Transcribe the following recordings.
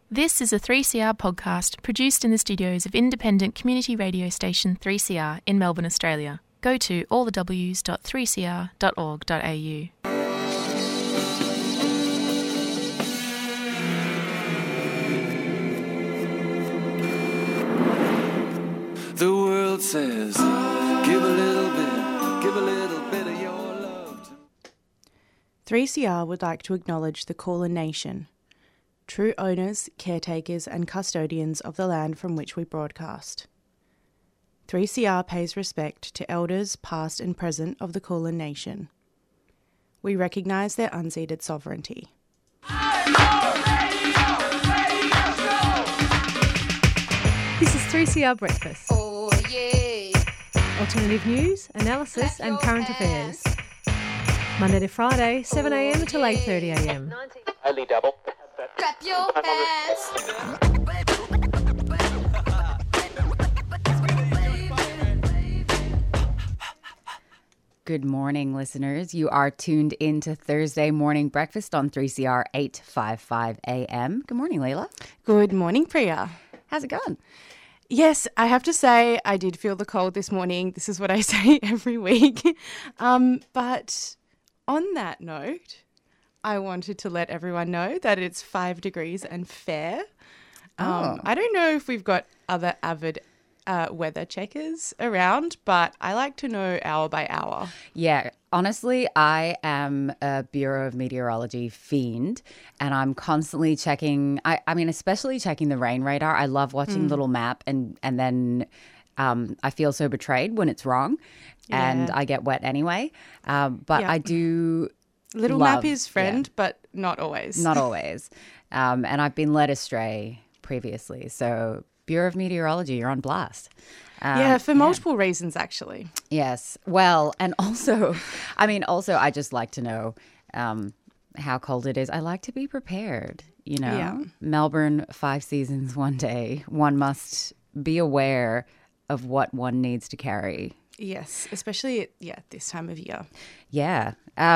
This is a 3CR podcast produced in the studios of independent community radio station 3CR in Melbourne, Australia. Go to allthews.3cr.org.au. The world says, give a little bit of your love. 3CR would like to acknowledge the Kulin Nation, true owners, caretakers and custodians of the land from which we broadcast. 3CR pays respect to elders past and present of the Kulin Nation. We recognise their unceded sovereignty. This is 3CR Breakfast. Oh, yeah. Alternative news, analysis and current affairs. Monday to Friday, 7am until 8:30am. Only double. Clap your hands. Good morning, listeners. You are tuned in to Thursday Morning Breakfast on 3CR 855 AM. Good morning, Layla. Good morning, Priya. How's it going? Yes, I have to say I did feel the cold this morning. This is what I say every week. But on that note, I wanted to let everyone know that it's 5 degrees and fair. I don't know if we've got other avid weather checkers around, but I like to know hour by hour. Yeah, honestly, I am a Bureau of Meteorology fiend, and I'm constantly checking, I mean, especially checking the rain radar. I love watching Little Map, and then I feel so betrayed when it's wrong, and I get wet anyway. But I do Little love, Map is friend, but not always. Not always. And I've been led astray previously, so Bureau of Meteorology, you're on blast. For multiple reasons, actually. Yes. Well, and also, I just like to know how cold it is. I like to be prepared, you know. Yeah. Melbourne, 5 seasons, one day. One must be aware of what one needs to carry. Yes, especially at this time of year. Yeah.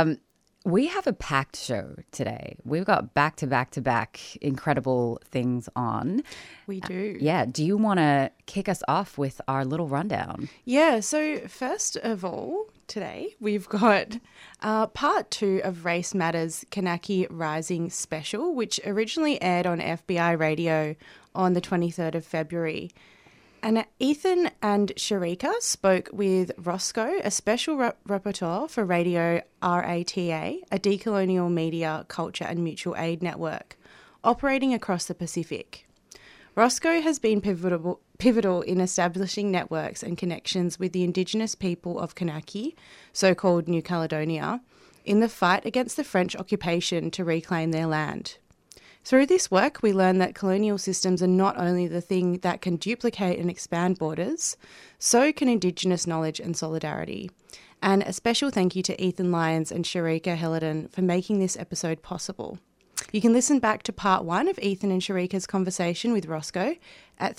We have a packed show today. We've got back-to-back incredible things on. We do. Yeah. Do you want to kick us off with our little rundown? Yeah, so first of all, today we've got part 2 of Race Matters Kanaki Rising special, which originally aired on FBI radio on the 23rd of February. And Ethan and Sharika spoke with Roscoe, a special rapporteur for Radio RATA, a decolonial media, culture and mutual aid network operating across the Pacific. Roscoe has been pivotal in establishing networks and connections with the Indigenous people of Kanaki, so-called New Caledonia, in the fight against the French occupation to reclaim their land. Through this work, we learn that colonial systems are not only the thing that can duplicate and expand borders, so can Indigenous knowledge and solidarity. And a special thank you to Ethan Lyons and Sharika Hellerden for making this episode possible. You can listen back to part 1 of Ethan and Sharika's conversation with Roscoe at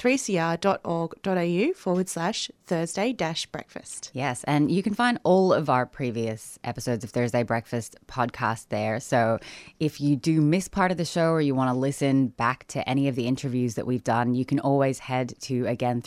3cr.org.au/Thursday-breakfast. Yes, and you can find all of our previous episodes of Thursday Breakfast podcast there. So if you do miss part of the show or you want to listen back to any of the interviews that we've done, you can always head to, again,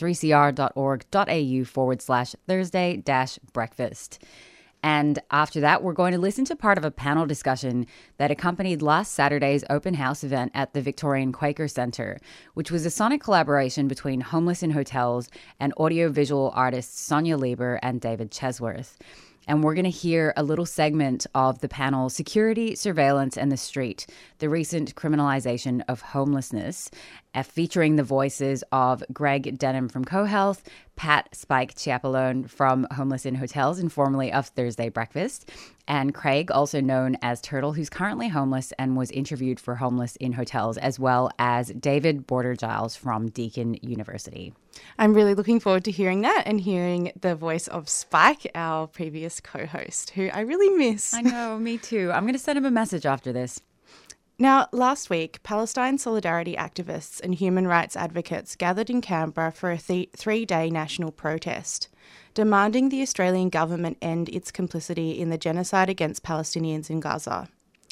3cr.org.au/Thursday-breakfast. And after that, we're going to listen to part of a panel discussion that accompanied last Saturday's open house event at the Victorian Quaker Centre, which was a sonic collaboration between Homeless in Hotels and audiovisual artists Sonia Lieber and David Chesworth. And we're going to hear a little segment of the panel Security, Surveillance and the Street, the recent criminalization of homelessness, featuring the voices of Greg Denham from CoHealth, Pat Spike Chiapalone from Homeless in Hotels and formerly of Thursday Breakfast, and Craig, also known as Turtle, who's currently homeless and was interviewed for Homeless in Hotels, as well as David Border-Giles from Deakin University. I'm really looking forward to hearing that and hearing the voice of Spike, our previous co-host, who I really miss. I know, me too. I'm going to send him a message after this. Now, last week, Palestine solidarity activists and human rights advocates gathered in Canberra for a 3-day national protest, demanding the Australian government end its complicity in the genocide against Palestinians in Gaza.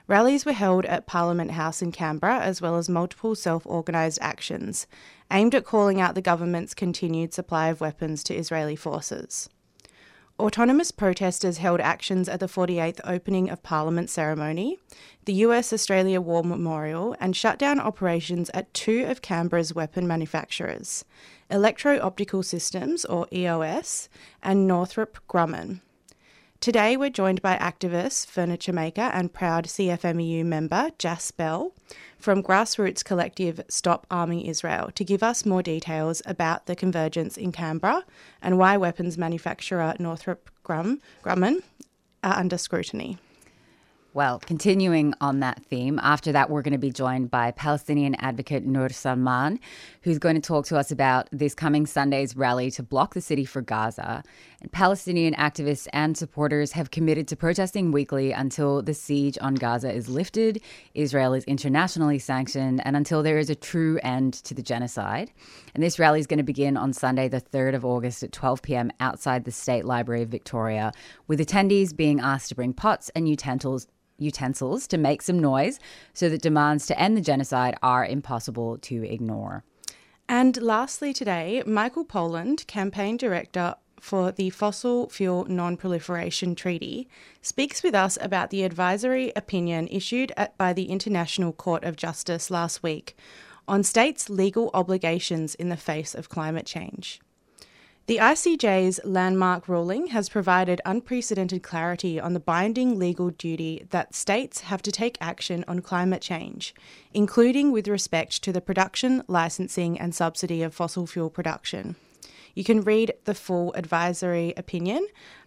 Rallies were held at Parliament House in Canberra, as well as multiple self-organised actions aimed at calling out the government's continued supply of weapons to Israeli forces. Autonomous protesters held actions at the 48th opening of Parliament ceremony, the US-Australia War Memorial, and shut down operations at two of Canberra's weapon manufacturers, Electro-Optical Systems, or EOS, and Northrop Grumman. Today we're joined by activist, furniture maker and proud CFMEU member Jas Bell from grassroots collective Stop Arming Israel to give us more details about the convergence in Canberra and why weapons manufacturer Northrop Grumman are under scrutiny. Well, continuing on that theme, after that we're going to be joined by Palestinian advocate Noor Salman, who's going to talk to us about this coming Sunday's rally to block the city for Gaza. And Palestinian activists and supporters have committed to protesting weekly until the siege on Gaza is lifted, Israel is internationally sanctioned, and until there is a true end to the genocide. And this rally is going to begin on Sunday, the 3rd of August at 12 p.m. outside the State Library of Victoria, with attendees being asked to bring pots and utensils to make some noise so that demands to end the genocide are impossible to ignore. And lastly today, Michael Polland, campaign director for the Fossil Fuel Non-Proliferation Treaty, speaks with us about the advisory opinion issued by the International Court of Justice last week on states' legal obligations in the face of climate change. The ICJ's landmark ruling has provided unprecedented clarity on the binding legal duty that states have to take action on climate change, including with respect to the production, licensing and subsidy of fossil fuel production. You can read the full advisory opinion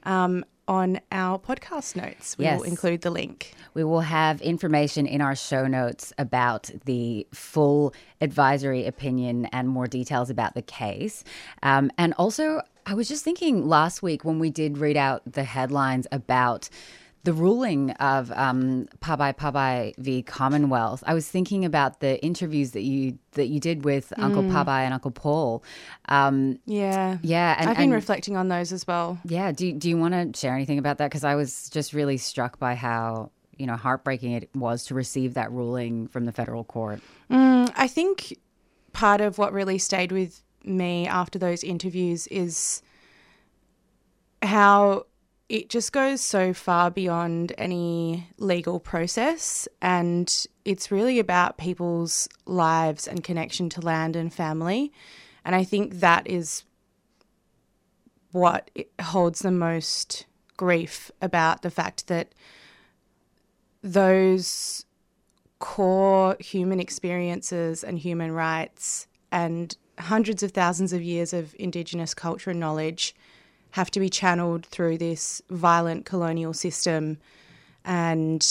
on our podcast notes. We will include the link. We will have information in our show notes about the full advisory opinion and more details about the case. And also, I was just thinking last week when we did read out the headlines about the ruling of Pabai v. Commonwealth, I was thinking about the interviews that you did with Uncle Pabai and Uncle Paul. Yeah. And I've been reflecting on those as well. Yeah. Do you want to share anything about that? Because I was just really struck by how heartbreaking it was to receive that ruling from the federal court. I think part of what really stayed with me after those interviews is how it just goes so far beyond any legal process, and it's really about people's lives and connection to land and family. And I think that is what holds the most grief about the fact that those core human experiences and human rights and hundreds of thousands of years of Indigenous culture and knowledge have to be channeled through this violent colonial system. And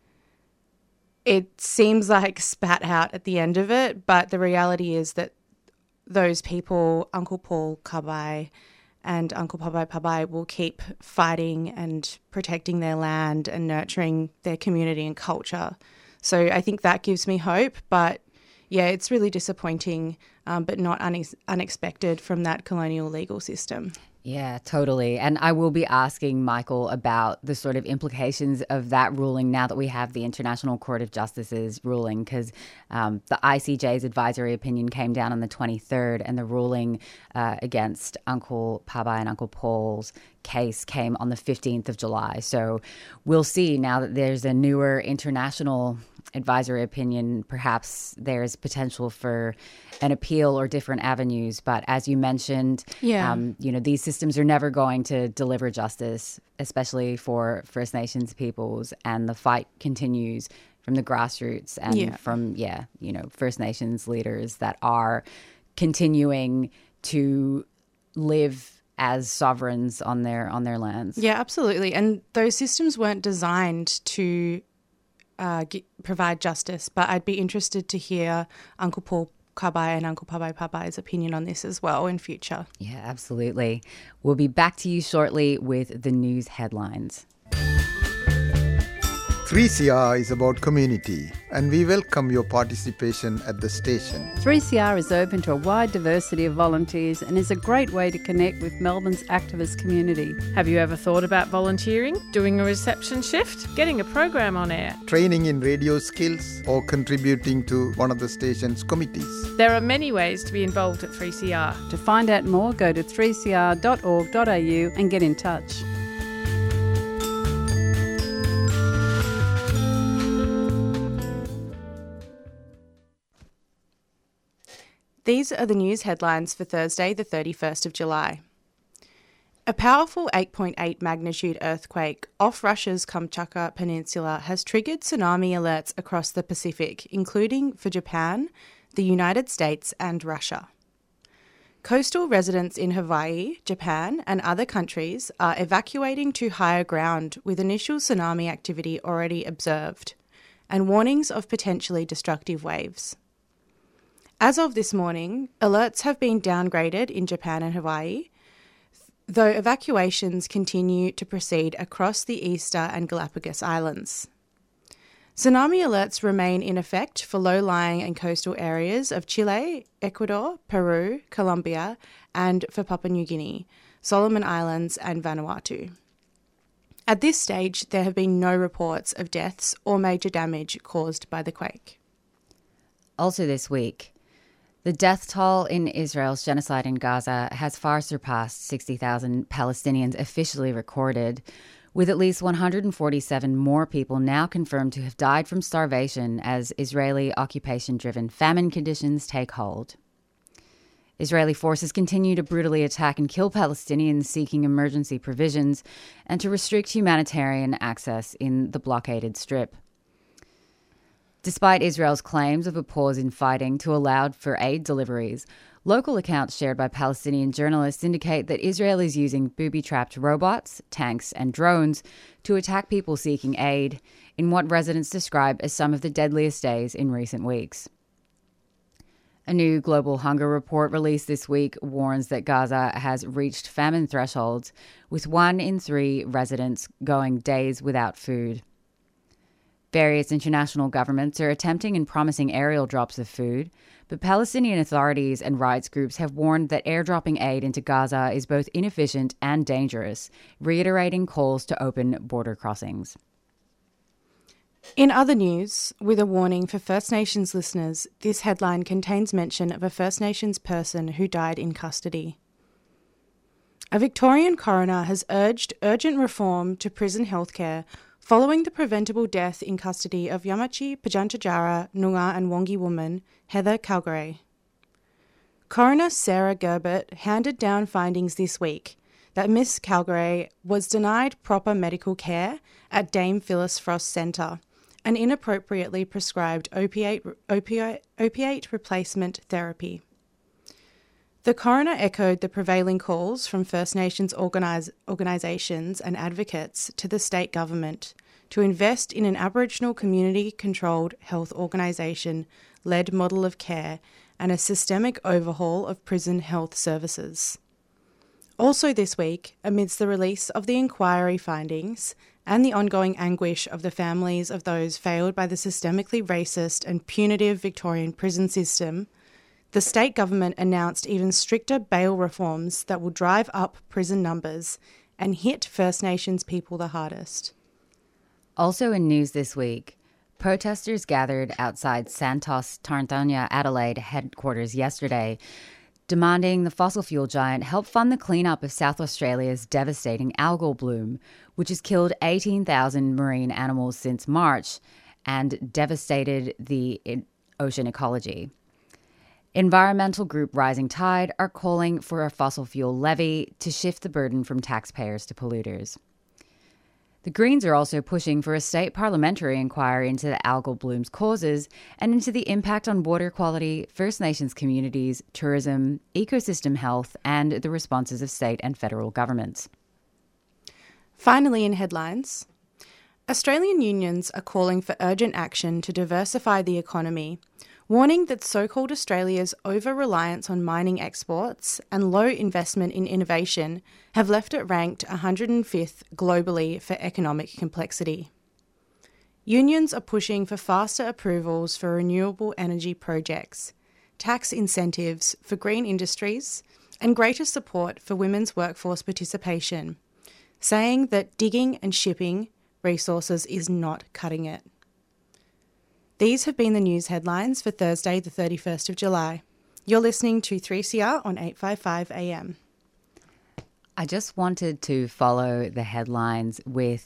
it seems like spat out at the end of it, but the reality is that those people, Uncle Paul Kabai and Uncle Pabai Pabai, will keep fighting and protecting their land and nurturing their community and culture. So I think that gives me hope, but yeah, it's really disappointing, but not unexpected from that colonial legal system. Yeah, totally. And I will be asking Michael about the sort of implications of that ruling now that we have the International Court of Justice's ruling, because the ICJ's advisory opinion came down on the 23rd and the ruling against Uncle Pabai and Uncle Paul's case came on the 15th of July. So we'll see now that there's a newer international advisory opinion, perhaps there's potential for an appeal or different avenues. But as you mentioned, these systems are never going to deliver justice, especially for First Nations peoples. And the fight continues from the grassroots and from First Nations leaders that are continuing to live as sovereigns on their lands. Yeah, absolutely. And those systems weren't designed to provide justice, but I'd be interested to hear Uncle Paul Kabai and Uncle Pabai Pabai's opinion on this as well in future. Yeah, absolutely. We'll be back to you shortly with the news headlines. 3CR is about community, and we welcome your participation at the station. 3CR is open to a wide diversity of volunteers and is a great way to connect with Melbourne's activist community. Have you ever thought about volunteering, doing a reception shift, getting a program on air? Training in radio skills or contributing to one of the station's committees. There are many ways to be involved at 3CR. To find out more, go to 3cr.org.au and get in touch. These are the news headlines for Thursday, the 31st of July. A powerful 8.8 magnitude earthquake off Russia's Kamchatka Peninsula has triggered tsunami alerts across the Pacific, including for Japan, the United States and Russia. Coastal residents in Hawaii, Japan and other countries are evacuating to higher ground with initial tsunami activity already observed and warnings of potentially destructive waves. As of this morning, alerts have been downgraded in Japan and Hawaii, though evacuations continue to proceed across the Easter and Galapagos Islands. Tsunami alerts remain in effect for low-lying and coastal areas of Chile, Ecuador, Peru, Colombia, and for Papua New Guinea, Solomon Islands and Vanuatu. At this stage, there have been no reports of deaths or major damage caused by the quake. Also this week, the death toll in Israel's genocide in Gaza has far surpassed 60,000 Palestinians officially recorded, with at least 147 more people now confirmed to have died from starvation as Israeli occupation-driven famine conditions take hold. Israeli forces continue to brutally attack and kill Palestinians seeking emergency provisions and to restrict humanitarian access in the blockaded Strip. Despite Israel's claims of a pause in fighting to allow for aid deliveries, local accounts shared by Palestinian journalists indicate that Israel is using booby-trapped robots, tanks, and drones to attack people seeking aid in what residents describe as some of the deadliest days in recent weeks. A new global hunger report released this week warns that Gaza has reached famine thresholds, with 1 in 3 residents going days without food. Various international governments are attempting and promising aerial drops of food, but Palestinian authorities and rights groups have warned that airdropping aid into Gaza is both inefficient and dangerous, reiterating calls to open border crossings. In other news, with a warning for First Nations listeners, this headline contains mention of a First Nations person who died in custody. A Victorian coroner has urged urgent reform to prison healthcare following the preventable death in custody of Yamachi Pajantjatjara Noongar and Wangi woman Heather Calgary. Coroner Sarah Gerbert handed down findings this week that Miss Calgary was denied proper medical care at Dame Phyllis Frost Centre and inappropriately prescribed opiate replacement therapy. The coroner echoed the prevailing calls from First Nations organisations and advocates to the state government to invest in an Aboriginal community-controlled health organisation-led model of care and a systemic overhaul of prison health services. Also this week, amidst the release of the inquiry findings and the ongoing anguish of the families of those failed by the systemically racist and punitive Victorian prison system, the state government announced even stricter bail reforms that will drive up prison numbers and hit First Nations people the hardest. Also in news this week, protesters gathered outside Santos Tarntanya Adelaide headquarters yesterday, demanding the fossil fuel giant help fund the cleanup of South Australia's devastating algal bloom, which has killed 18,000 marine animals since March and devastated the ocean ecology. Environmental group Rising Tide are calling for a fossil fuel levy to shift the burden from taxpayers to polluters. The Greens are also pushing for a state parliamentary inquiry into the algal bloom's causes and into the impact on water quality, First Nations communities, tourism, ecosystem health, and the responses of state and federal governments. Finally, in headlines, Australian unions are calling for urgent action to diversify the economy, warning that so-called Australia's over-reliance on mining exports and low investment in innovation have left it ranked 105th globally for economic complexity. Unions are pushing for faster approvals for renewable energy projects, tax incentives for green industries, and greater support for women's workforce participation, saying that digging and shipping resources is not cutting it. These have been the news headlines for Thursday, the 31st of July. You're listening to 3CR on 855 AM. I just wanted to follow the headlines with,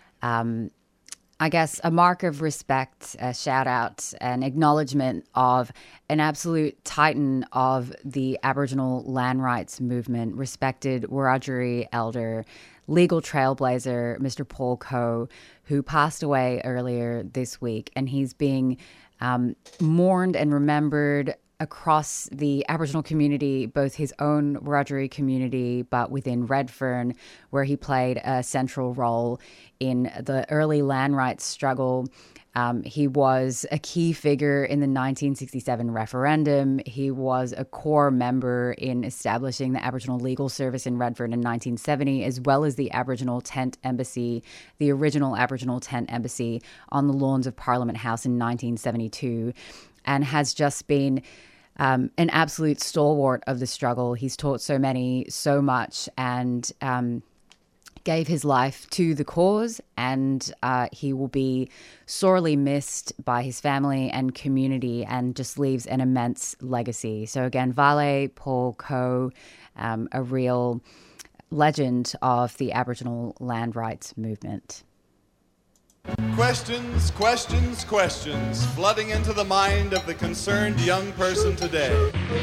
I guess, a mark of respect, a shout out, an acknowledgement of an absolute titan of the Aboriginal land rights movement, respected Wiradjuri elder, legal trailblazer, Mr. Paul Coe, who passed away earlier this week. And he's being mourned and remembered across the Aboriginal community, both his own Wiradjuri community, but within Redfern, where he played a central role in the early land rights struggle. He was a key figure in the 1967 referendum. He was a core member in establishing the Aboriginal Legal Service in Redfern in 1970, as well as the Aboriginal Tent Embassy, the original Aboriginal Tent Embassy on the lawns of Parliament House in 1972, and has just been an absolute stalwart of the struggle. He's taught so many so much, and gave his life to the cause, and he will be sorely missed by his family and community, and just leaves an immense legacy. So again, Vale Paul Coe, a real legend of the Aboriginal land rights movement. Questions, questions, questions, flooding into the mind of the concerned young person today.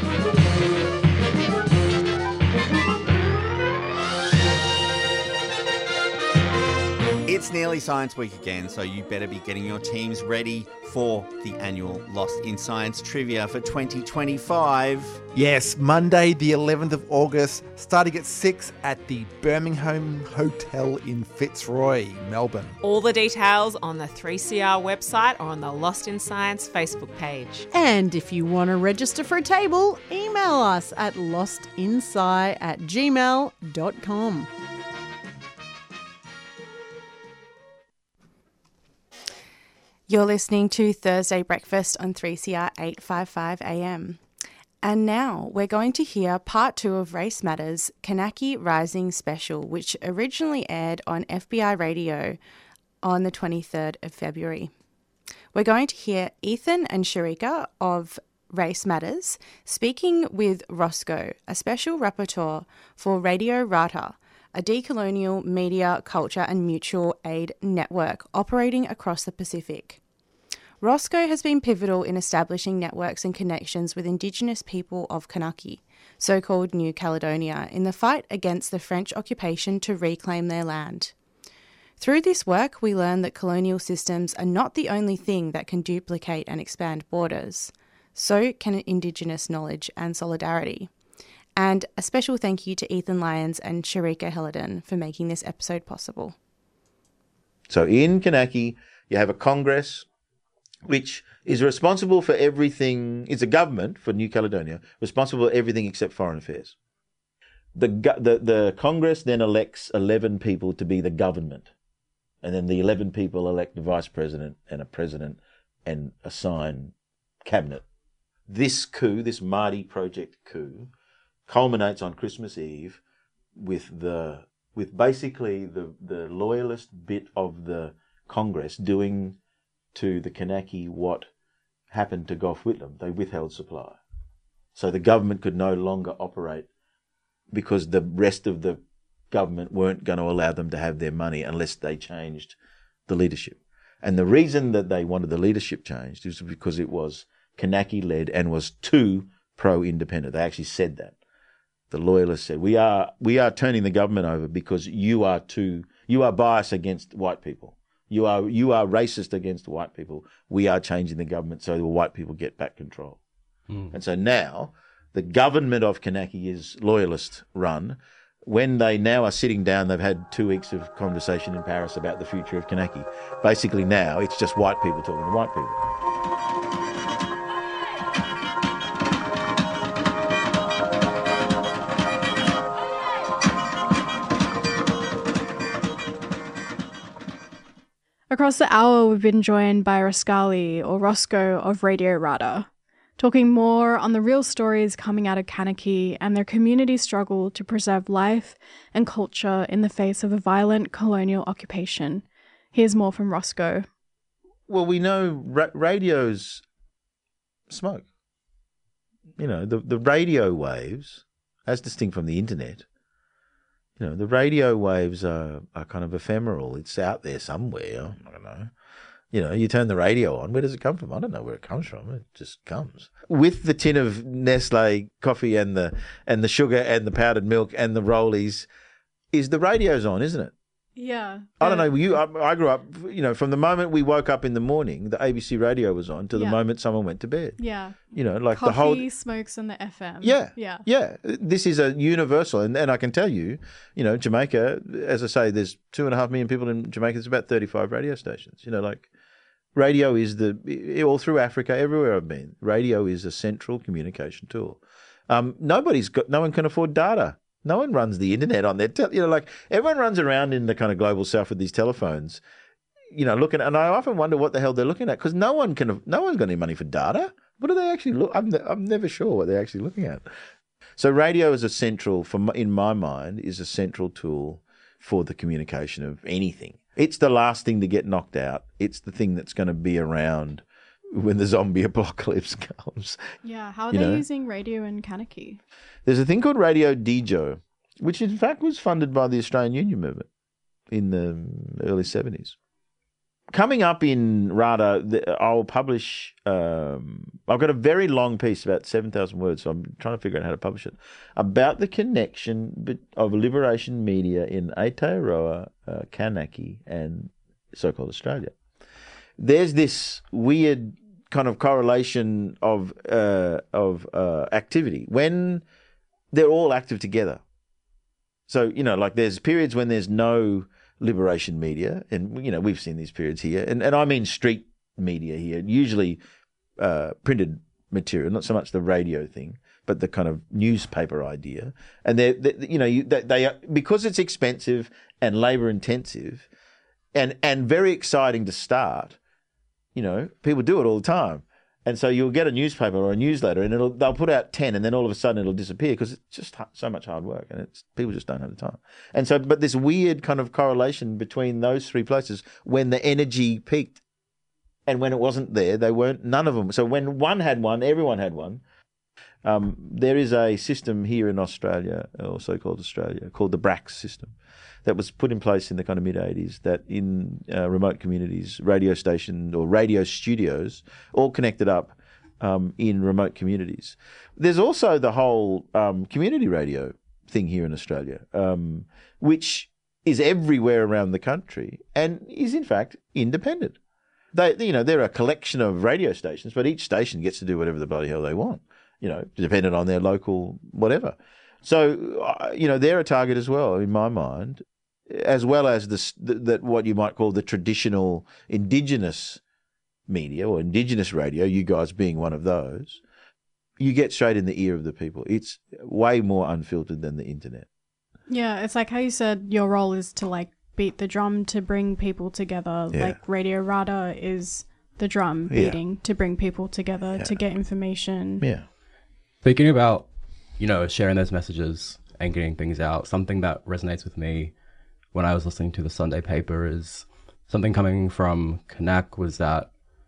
It's nearly Science Week again, so you better be getting your teams ready for the annual Lost in Science Trivia for 2025. Yes, Monday the 11th of August, starting at 6 at the Birmingham Hotel in Fitzroy, Melbourne. All the details on the 3CR website or on the Lost in Science Facebook page. And if you want to register for a table, email us at lostinsci@gmail.com. You're listening to Thursday Breakfast on 3CR 855 AM. And now we're going to hear part 2 of Race Matters Kanaki Rising special, which originally aired on FBI Radio on the 23rd of February. We're going to hear Ethan and Sharika of Race Matters speaking with Roscoe, a special rapporteur for Radio Rata, a decolonial media, culture and mutual aid network operating across the Pacific. Roscoe has been pivotal in establishing networks and connections with Indigenous people of Kanaki, so-called New Caledonia, in the fight against the French occupation to reclaim their land. Through this work, we learn that colonial systems are not the only thing that can duplicate and expand borders. So can Indigenous knowledge and solidarity. And a special thank you to Ethan Lyons and Sharika Hellerden for making this episode possible. So in Kanaki, you have a Congress which is responsible for everything. It's a government for New Caledonia, responsible for everything except foreign affairs. The Congress then elects 11 people to be the government. And then the 11 people elect a vice president and a president and assign cabinet. This coup, this Māori Project coup, culminates on Christmas Eve with basically the loyalist bit of the Congress doing to the Kanaki what happened to Gough Whitlam. They withheld supply. So the government could no longer operate because the rest of the government weren't going to allow them to have their money unless they changed the leadership. And the reason that they wanted the leadership changed was because it was Kanaki-led and was too pro-independent. They actually said that. The loyalists said, we are turning the government over because you are biased against white people. You are racist against white people. We are changing the government so the white people get back control. And so now the government of Kanaki is loyalist run. When they now are sitting down, they've had 2 weeks of conversation in Paris about the future of Kanaki. Basically now it's just white people talking to white people. Across the hour, we've been joined by Raskali, or Roscoe, of Radio Rada, talking more on the real stories coming out of Kanaki and their community struggle to preserve life and culture in the face of a violent colonial occupation. Here's more from Roscoe. Well, we know radio's smoke. You know, the radio waves, as distinct from the internet, you know, the radio waves are kind of ephemeral. It's out there somewhere. I don't know. You know, you turn the radio on. Where does it come from? I don't know where it comes from. It just comes. With the tin of Nestle coffee and the sugar and the powdered milk and the rollies, is the radio's on, isn't it? Yeah. I don't know. I grew up, you know, from the moment we woke up in the morning, the ABC radio was on, to the moment someone went to bed. Yeah. You know, like Coffee, the whole smokes, and the FM. Yeah. Yeah. Yeah. This is a universal. And I can tell you, you know, Jamaica, as I say, there's 2.5 million people in Jamaica. There's about 35 radio stations. You know, like radio is all through Africa, everywhere I've been, radio is a central communication tool. No one can afford data. No one runs the internet on their, like everyone runs around in the kind of global south with these telephones, you know, looking, and I often wonder what the hell they're looking at, because no one's got any money for data. What do they actually look? I'm never sure what they're actually looking at. So radio is in my mind, is a central tool for the communication of anything. It's the last thing to get knocked out. It's the thing that's going to be around when the zombie apocalypse comes. Yeah, how are they using radio in Kanaki? There's a thing called Radio Dijo, which in fact was funded by the Australian Union movement in the early 70s. Coming up in Rada, I'll publish, I've got a very long piece, about 7,000 words, so I'm trying to figure out how to publish it, about the connection of liberation media in Aotearoa, Kanaki, and so-called Australia. There's this weird kind of correlation of activity when they're all active together. So, you know, like there's periods when there's no liberation media, and, you know, we've seen these periods here, and I mean street media here, usually printed material, not so much the radio thing, but the kind of newspaper idea. And they because it's expensive and labor intensive and very exciting to start, you know, people do it all the time. And so you'll get a newspaper or a newsletter and they'll put out 10 and then all of a sudden it'll disappear because it's just so much hard work and people just don't have the time. And so, but this weird kind of correlation between those three places, when the energy peaked and when it wasn't there, none of them. So when one had one, everyone had one. There is a system here in Australia, or so-called Australia, called the BRAC system, that was put in place in the kind of mid-'80s, that in remote communities, radio stations or radio studios, all connected up in remote communities. There's also the whole community radio thing here in Australia, which is everywhere around the country and is in fact independent. They're a collection of radio stations, but each station gets to do whatever the bloody hell they want, you know, dependent on their local whatever. So, they're a target as well, in my mind, as well as that what you might call the traditional indigenous media or indigenous radio, you guys being one of those. You get straight in the ear of the people. It's way more unfiltered than the internet. Yeah, it's like how you said your role is to, like, beat the drum to bring people together. Yeah. Like Radio Rada is the drum beating to bring people together, to get information. Yeah. Thinking about, sharing those messages and getting things out, something that resonates with me when I was listening to the Sunday paper is something coming from Kanak was that,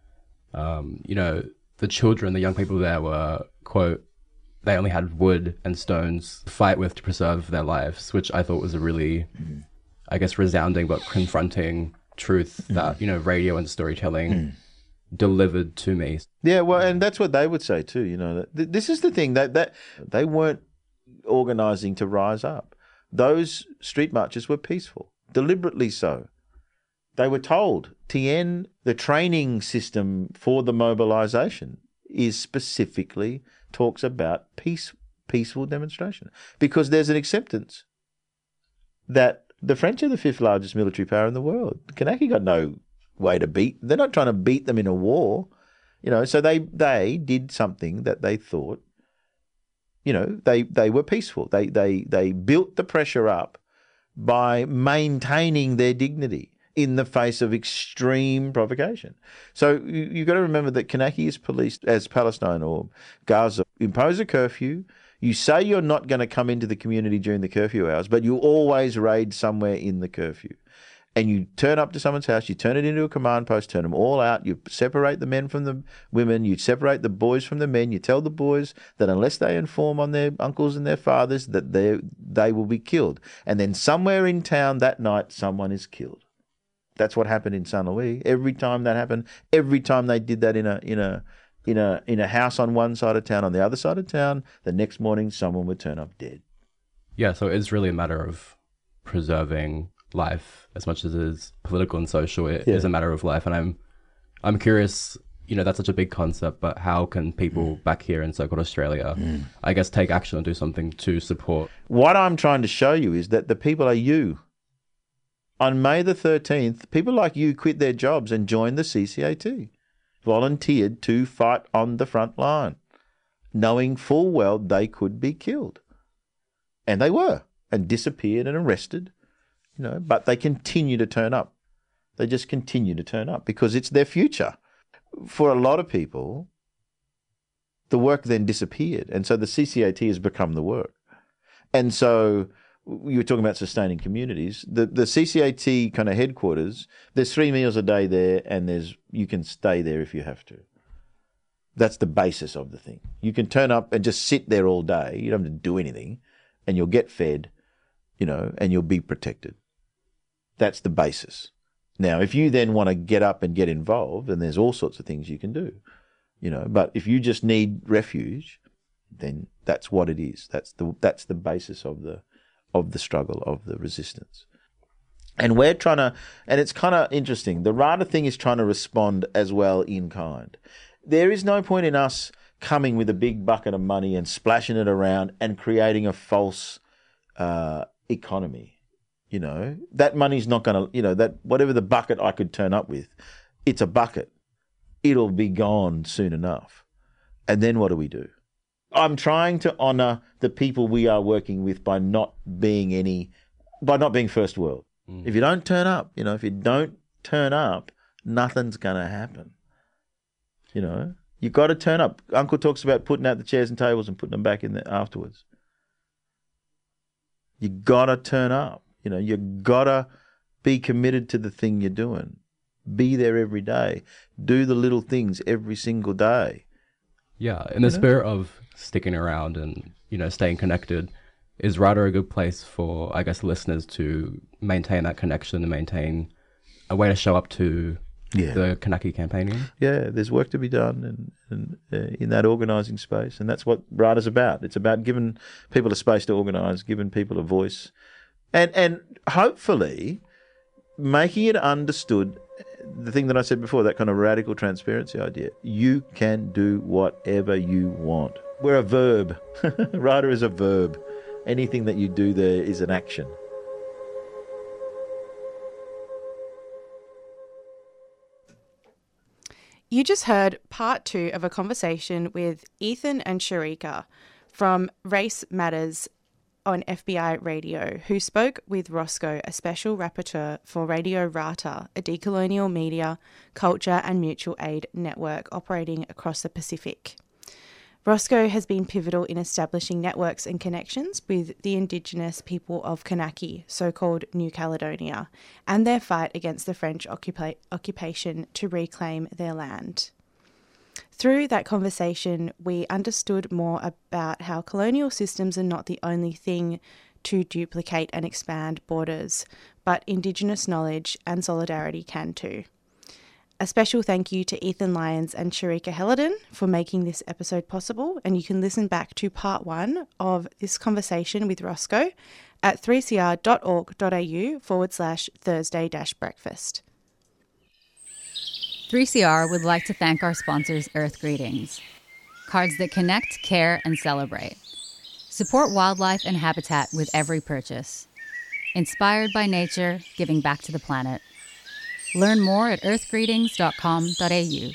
the children, the young people there were, quote, they only had wood and stones to fight with to preserve their lives, which I thought was a really, I guess, resounding but confronting truth that, radio and storytelling delivered to me. Yeah, well, and that's what they would say too, this is the thing, that they weren't organising to rise up. Those street marches were peaceful, deliberately so. They were told, Tien, the training system for the mobilisation is specifically talks about peaceful demonstration, because there's an acceptance that the French are the 5th largest military power in the world. Kanaki got no way to beat. They're not trying to beat them in a war, so they did something that they thought, they were peaceful. They built the pressure up by maintaining their dignity. in the face of extreme provocation. So you've got to remember that Kanaki is policed as Palestine or Gaza. Impose a curfew. You say you're not going to come into the community during the curfew hours, but you always raid somewhere in the curfew. And you turn up to someone's house, you turn it into a command post, turn them all out, you separate the men from the women, you separate the boys from the men, you tell the boys that unless they inform on their uncles and their fathers that they will be killed. And then somewhere in town that night, someone is killed. That's what happened in St. Louis. Every time that happened, every time they did that in a house on one side of town, on the other side of town, the next morning someone would turn up dead. Yeah, so it's really a matter of preserving life as much as it is political and social. It is a matter of life, and I'm curious, that's such a big concept, but how can people back here in so-called Australia I guess take action and do something to support? What I'm trying to show you is that the people are you. On May the 13th, people like you quit their jobs and joined the CCAT, volunteered to fight on the front line, knowing full well they could be killed. And they were, and disappeared and arrested. But they continue to turn up. They just continue to turn up because it's their future. For a lot of people, the work then disappeared. And so the CCAT has become the work. And so you were talking about sustaining communities. The CCAT kind of headquarters, there's 3 meals a day there, and you can stay there if you have to. That's the basis of the thing. You can turn up and just sit there all day. You don't have to do anything, and you'll get fed, and you'll be protected. That's the basis. Now, if you then want to get up and get involved, and there's all sorts of things you can do, but if you just need refuge, then that's what it is. That's the basis of the struggle, of the resistance. And we're trying to, and it's kind of interesting, the RADA thing is trying to respond as well in kind. There is no point in us coming with a big bucket of money and splashing it around and creating a false economy. That money's not going to, that whatever the bucket I could turn up with, it's a bucket. It'll be gone soon enough. And then what do we do? I'm trying to honour the people we are working with by not being first world. If you don't turn up, nothing's going to happen. You've got to turn up. Uncle talks about putting out the chairs and tables and putting them back in there afterwards. You got to turn up. You got to be committed to the thing you're doing. Be there every day. Do the little things every single day. Yeah, in the spirit of sticking around and, staying connected, is RADA a good place for, I guess, listeners to maintain that connection and maintain a way to show up to the Kanaki campaigning? Yeah, there's work to be done in that organising space, and that's what RADA's about. It's about giving people a space to organise, giving people a voice, and hopefully making it understood, the thing that I said before, that kind of radical transparency idea. You can do whatever you want. We're a verb. RADA is a verb. Anything that you do there is an action. You just heard part 2 of a conversation with Ethan and Sharika from Race Matters on FBI Radio, who spoke with Roscoe, a special rapporteur for Radio Rata, a decolonial media, culture and mutual aid network operating across the Pacific. Roscoe has been pivotal in establishing networks and connections with the Indigenous people of Kanaki, so-called New Caledonia, and their fight against the French occupation to reclaim their land. Through that conversation, we understood more about how colonial systems are not the only thing to duplicate and expand borders, but Indigenous knowledge and solidarity can too. A special thank you to Ethan Lyons and Sharika Hellerden for making this episode possible, and you can listen back to part 1 of this conversation with Roscoe at 3cr.org.au/Thursday-breakfast. 3CR would like to thank our sponsors, Earth Greetings, cards that connect, care, and celebrate. Support wildlife and habitat with every purchase. Inspired by nature, giving back to the planet. Learn more at earthgreetings.com.au.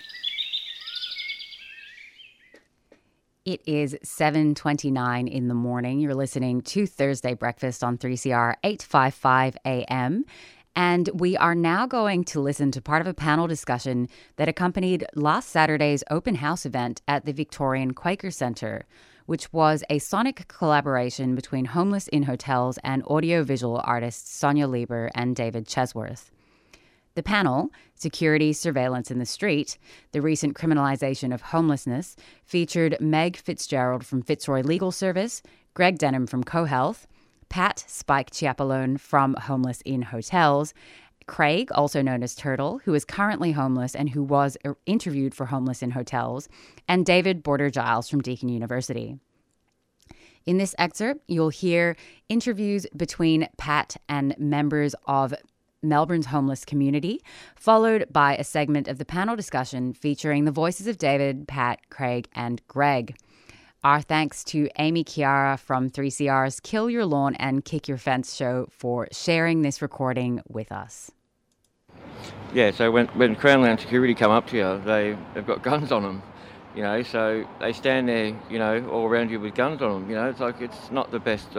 It is 7:29 in the morning. You're listening to Thursday Breakfast on 3CR 855 AM. And we are now going to listen to part of a panel discussion that accompanied last Saturday's open house event at the Victorian Quaker Centre, which was a sonic collaboration between Homeless in Hotels and audiovisual artists Sonia Lieber and David Chesworth. The panel, Security, Surveillance in the Street, the recent criminalisation of homelessness, featured Meg Fitzgerald from Fitzroy Legal Service, Greg Denham from CoHealth, Pat Spike Chiapalone from Homeless in Hotels, Craig, also known as Turtle, who is currently homeless and who was interviewed for Homeless in Hotels, and David Border-Giles from Deakin University. In this excerpt, you'll hear interviews between Pat and members of Melbourne's homeless community, followed by a segment of the panel discussion featuring the voices of David, Pat, Craig, and Greg. Our thanks to Amy Chiara from 3CR's Kill Your Lawn and Kick Your Fence show for sharing this recording with us. Yeah, so when Crownland Security come up to you, they've got guns on them, you know, so they stand there, you know, all around you with guns on them, you know. It's like it's not the best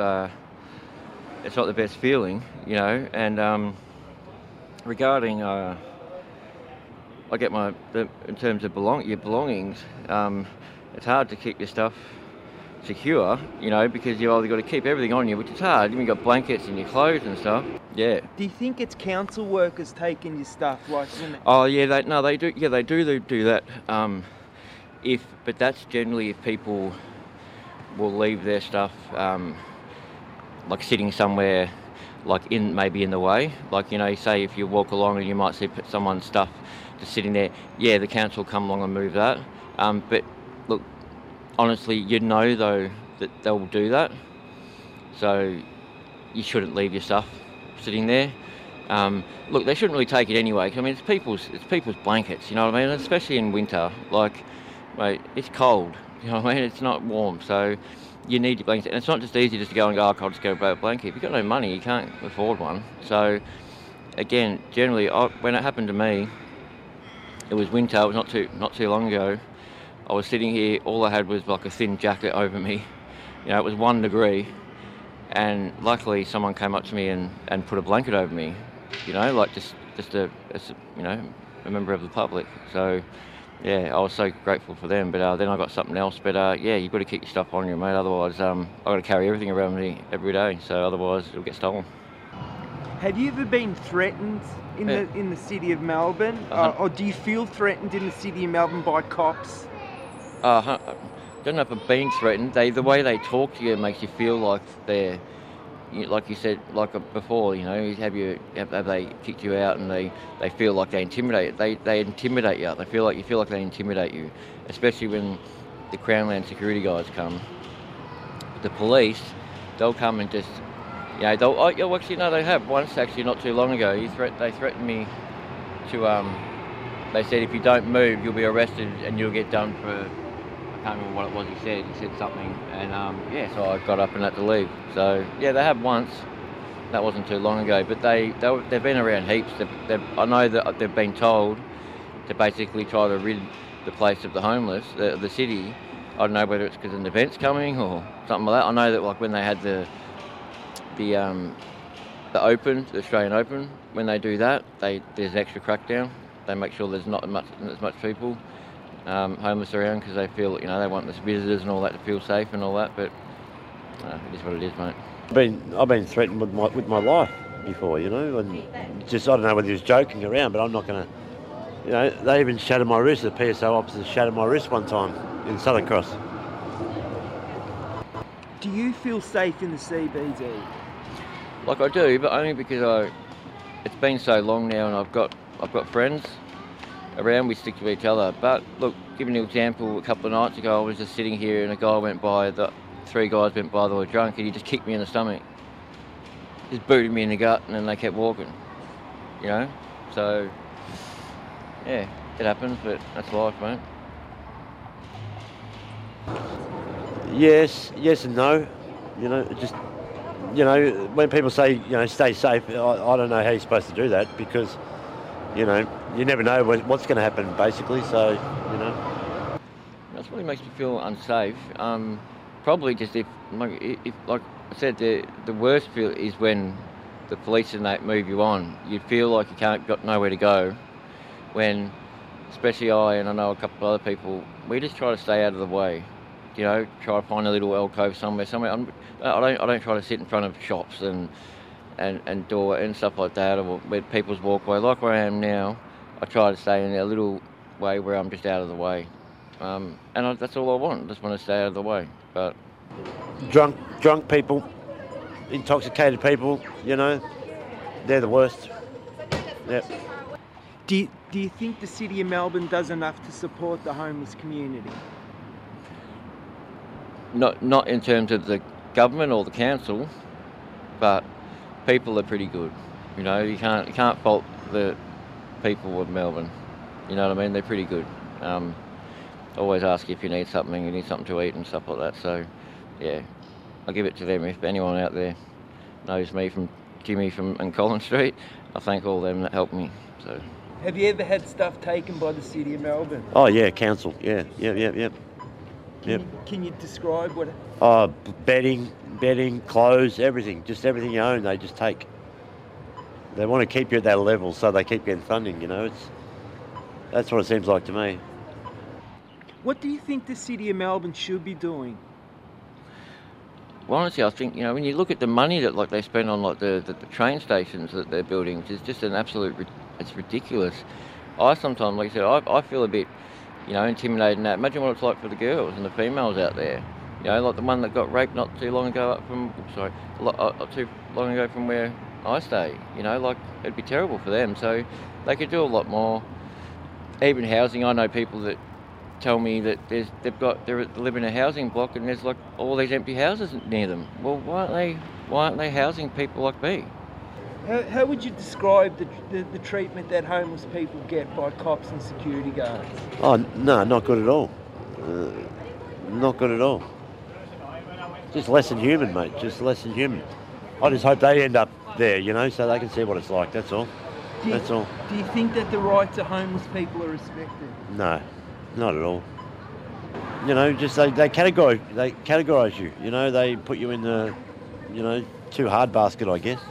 feeling, you know. And regarding, I get in terms of your belongings, it's hard to keep your stuff secure, you know, because you've either got to keep everything on you, which is hard. You've got blankets and your clothes and stuff. Yeah. Do you think it's council workers taking your stuff? Oh yeah, they do. Yeah, they do that. But that's generally if people will leave their stuff, like sitting somewhere, like maybe in the way. Like, you know, say if you walk along and you might see someone's stuff just sitting there. Yeah, the council come along and move that. But look, honestly, you know though that they'll do that, so you shouldn't leave your stuff sitting there. Look, they shouldn't really take it anyway. I mean, it's people's blankets, you know what I mean? Especially in winter, like, mate, it's cold. You know what I mean? It's not warm, so you need your blanket. And it's not just easy just to go and go, I'll just go buy a blanket. If you've got no money, you can't afford one. So, again, generally, when it happened to me, it was winter. It was not too long ago. I was sitting here, all I had was like a thin jacket over me. You know, it was 1 degree, and luckily someone came up to me and put a blanket over me, you know, like just a you know, a member of the public. So, yeah, I was so grateful for them, but then I got something else. But yeah, you've got to keep your stuff on you, mate, otherwise I've got to carry everything around me every day, so otherwise it'll get stolen. Have you ever been threatened in the city of Melbourne? Or do you feel threatened in the city of Melbourne by cops? I don't know if I've been threatened. The way they talk to you makes you feel like they're, like you said, like before, you know, have they kicked you out and they feel like they intimidate. They intimidate you. You feel like they intimidate you, especially when the Crownland security guys come. The police, they'll come and just, you know, actually no, they have once actually not too long ago. They threatened me to they said if you don't move, you'll be arrested and you'll get done for. I can't remember what it was he said. He said something, and yeah, so I got up and had to leave. So yeah, they have once. That wasn't too long ago, but they've been around heaps. I know that they've been told to basically try to rid the place of the homeless, the city. I don't know whether it's because an event's coming or something like that. I know that like when they had the Open, the Australian Open, when they do that, there's extra crackdown. They make sure there's not as much people homeless around because they feel, you know, they want the visitors and all that to feel safe and all that. But it is what it is, mate. I've been threatened with my life before, you know, and just I don't know whether he was joking around, but I'm not going to, you know, they even shattered my wrist. The PSO officers shattered my wrist one time in Southern Cross. Do you feel safe in the CBD? Like I do, but only because it's been so long now, and I've got friends around. We stick to each other. But look, giving you an example, a couple of nights ago, I was just sitting here, and a guy went by. Three guys went by. They were drunk, and he just kicked me in the stomach, just booted me in the gut, and then they kept walking. You know, so yeah, it happens, but that's life, mate. Yes and no. You know, just, you know, when people say, you know, stay safe, I don't know how you're supposed to do that because, you know, you never know what's going to happen, basically. So, you know, that's what makes me feel unsafe. Probably just if like I said, the worst feel is when the police and that move you on. You feel like you got nowhere to go when, especially I and I know a couple of other people, we just try to stay out of the way. You know, try to find a little alcove somewhere. I don't try to sit in front of shops and door and stuff like that, or where people's walkway. Like where I am now, I try to stay in a little way where I'm just out of the way. That's all I want. I just want to stay out of the way. But drunk people, intoxicated people, you know, they're the worst. Yep. Do you think the City of Melbourne does enough to support the homeless community? Not in terms of the government or the council, but people are pretty good. You know, you can't fault the people of Melbourne. You know what I mean? They're pretty good. Always ask if you need something to eat and stuff like that. So, yeah, I'll give it to them. If anyone out there knows me from Jimmy and Collins Street, I thank all them that helped me. So. Have you ever had stuff taken by the City of Melbourne? Oh yeah, council. Yeah. Can you describe what? Oh, bedding, clothes, everything. Just everything you own, they just take. They want to keep you at that level, so they keep getting funding. You know, that's what it seems like to me. What do you think the City of Melbourne should be doing? Well, honestly, I think, you know, when you look at the money that they spend on the train stations that they're building, it's just an absolute, it's ridiculous. I sometimes, like I said, I feel a bit, you know, intimidated in that. Imagine what it's like for the girls and the females out there. You know, like the one that got raped not too long ago too long ago from where I stay. You know, like it'd be terrible for them. So they could do a lot more. Even housing, I know people that tell me that they live in a housing block and there's like all these empty houses near them. Well, why aren't they housing people like me? How would you describe the treatment that homeless people get by cops and security guards? Oh no, not good at all. Not good at all. Just less than human, mate. Just less than human. I just hope they end up there, you know, so they can see what it's like. That's all. That's all. Do you think that the rights of homeless people are respected? No, not at all. You know, just they categorise you. You know, they put you in the, you know, too hard basket, I guess.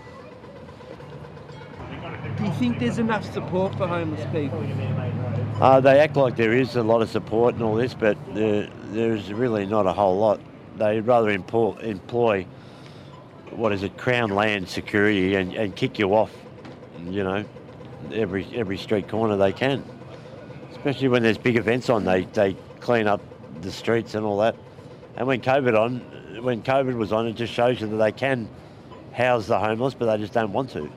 Do you think there's enough support for homeless people? They act like there is a lot of support and all this, but there's really not a whole lot. They'd rather employ what is it, Crown Land security and kick you off, you know, every street corner they can. Especially when there's big events on, they clean up the streets and all that. And when COVID was on, it just shows you that they can house the homeless, but they just don't want to.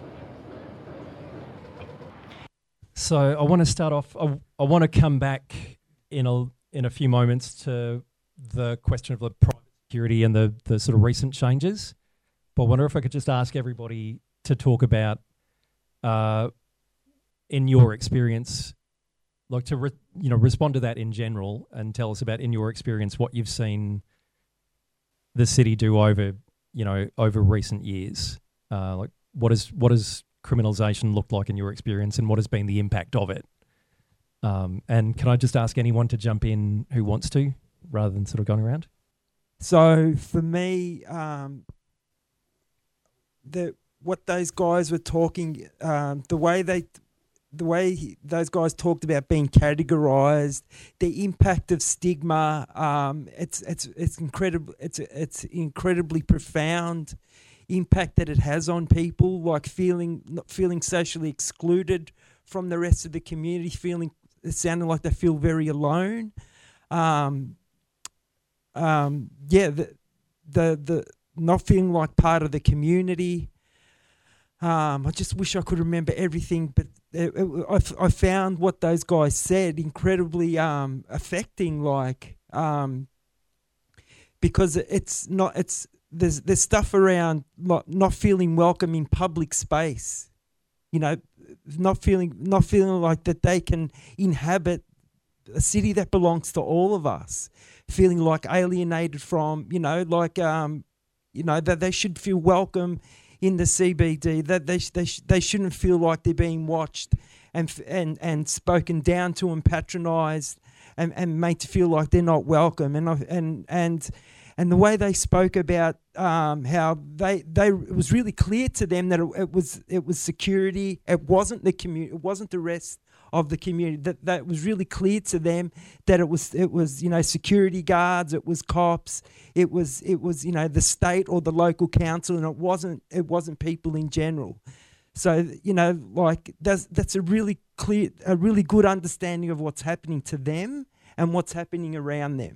So I want to start off. I want to come back in a few moments to the question of the private security and the sort of recent changes. But I wonder if I could just ask everybody to talk about, in your experience, like to respond to that in general and tell us about, in your experience, what you've seen the city do over recent years. Like what has criminalisation looked like in your experience, and what has been the impact of it? And can I just ask anyone to jump in who wants to, rather than sort of going around? So for me, what those guys were talking, the way those guys talked about being categorised, the impact of stigma, it's incredible. It's incredibly profound impact that it has on people, like not feeling socially excluded from the rest of the community, it sounded like they feel very alone. The not feeling like part of the community. I just wish I could remember everything, but I found what those guys said incredibly affecting. Because there's stuff around not feeling welcome in public space. You know, not feeling like that they can inhabit a city that belongs to all of us. Feeling like alienated from, that they should feel welcome in the CBD, that they shouldn't feel like they're being watched and spoken down to and patronised and made to feel like they're not welcome. And the way they spoke about how it was really clear to them that it was security. It wasn't the community. It wasn't the rest of the community. That was really clear to them that it was security guards. It was cops. It was the state or the local council, and it wasn't people in general. So that's a really good understanding of what's happening to them and what's happening around them.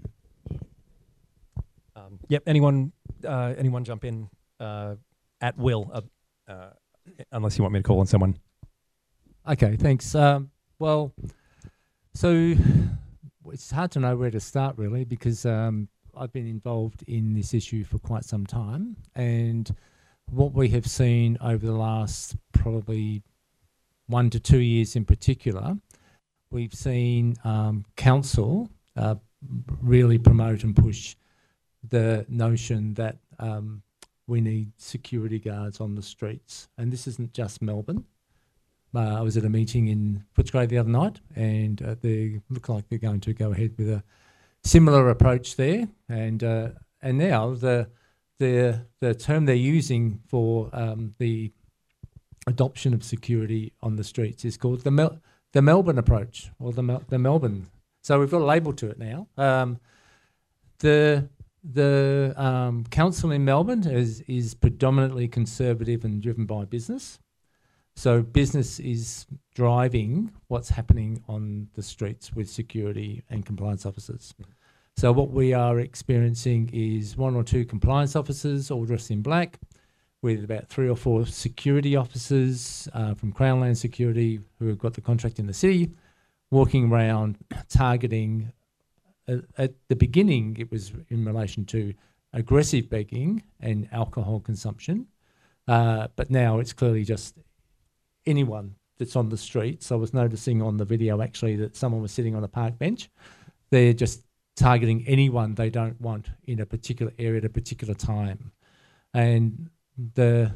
Yep. Anyone jump in at will, unless you want me to call on someone. Okay, thanks. Well, so it's hard to know where to start really, because I've been involved in this issue for quite some time, and what we have seen over the last probably 1 to 2 years in particular, we've seen council really promote and push the notion that we need security guards on the streets. And this isn't just Melbourne. I was at a meeting in Footscray the other night, and they look like they're going to go ahead with a similar approach there. And now the term they're using for the adoption of security on the streets is called the Melbourne approach, or the Melbourne. So we've got a label to it now. The council in Melbourne is predominantly conservative and driven by business. So business is driving what's happening on the streets with security and compliance officers. So what we are experiencing is 1 or 2 compliance officers all dressed in black, with about 3 or 4 security officers from Crown Land Security who have got the contract in the city, walking around targeting. At the beginning, it was in relation to aggressive begging and alcohol consumption, but now it's clearly just anyone that's on the streets. I was noticing on the video actually that someone was sitting on a park bench. They're just targeting anyone they don't want in a particular area at a particular time, and the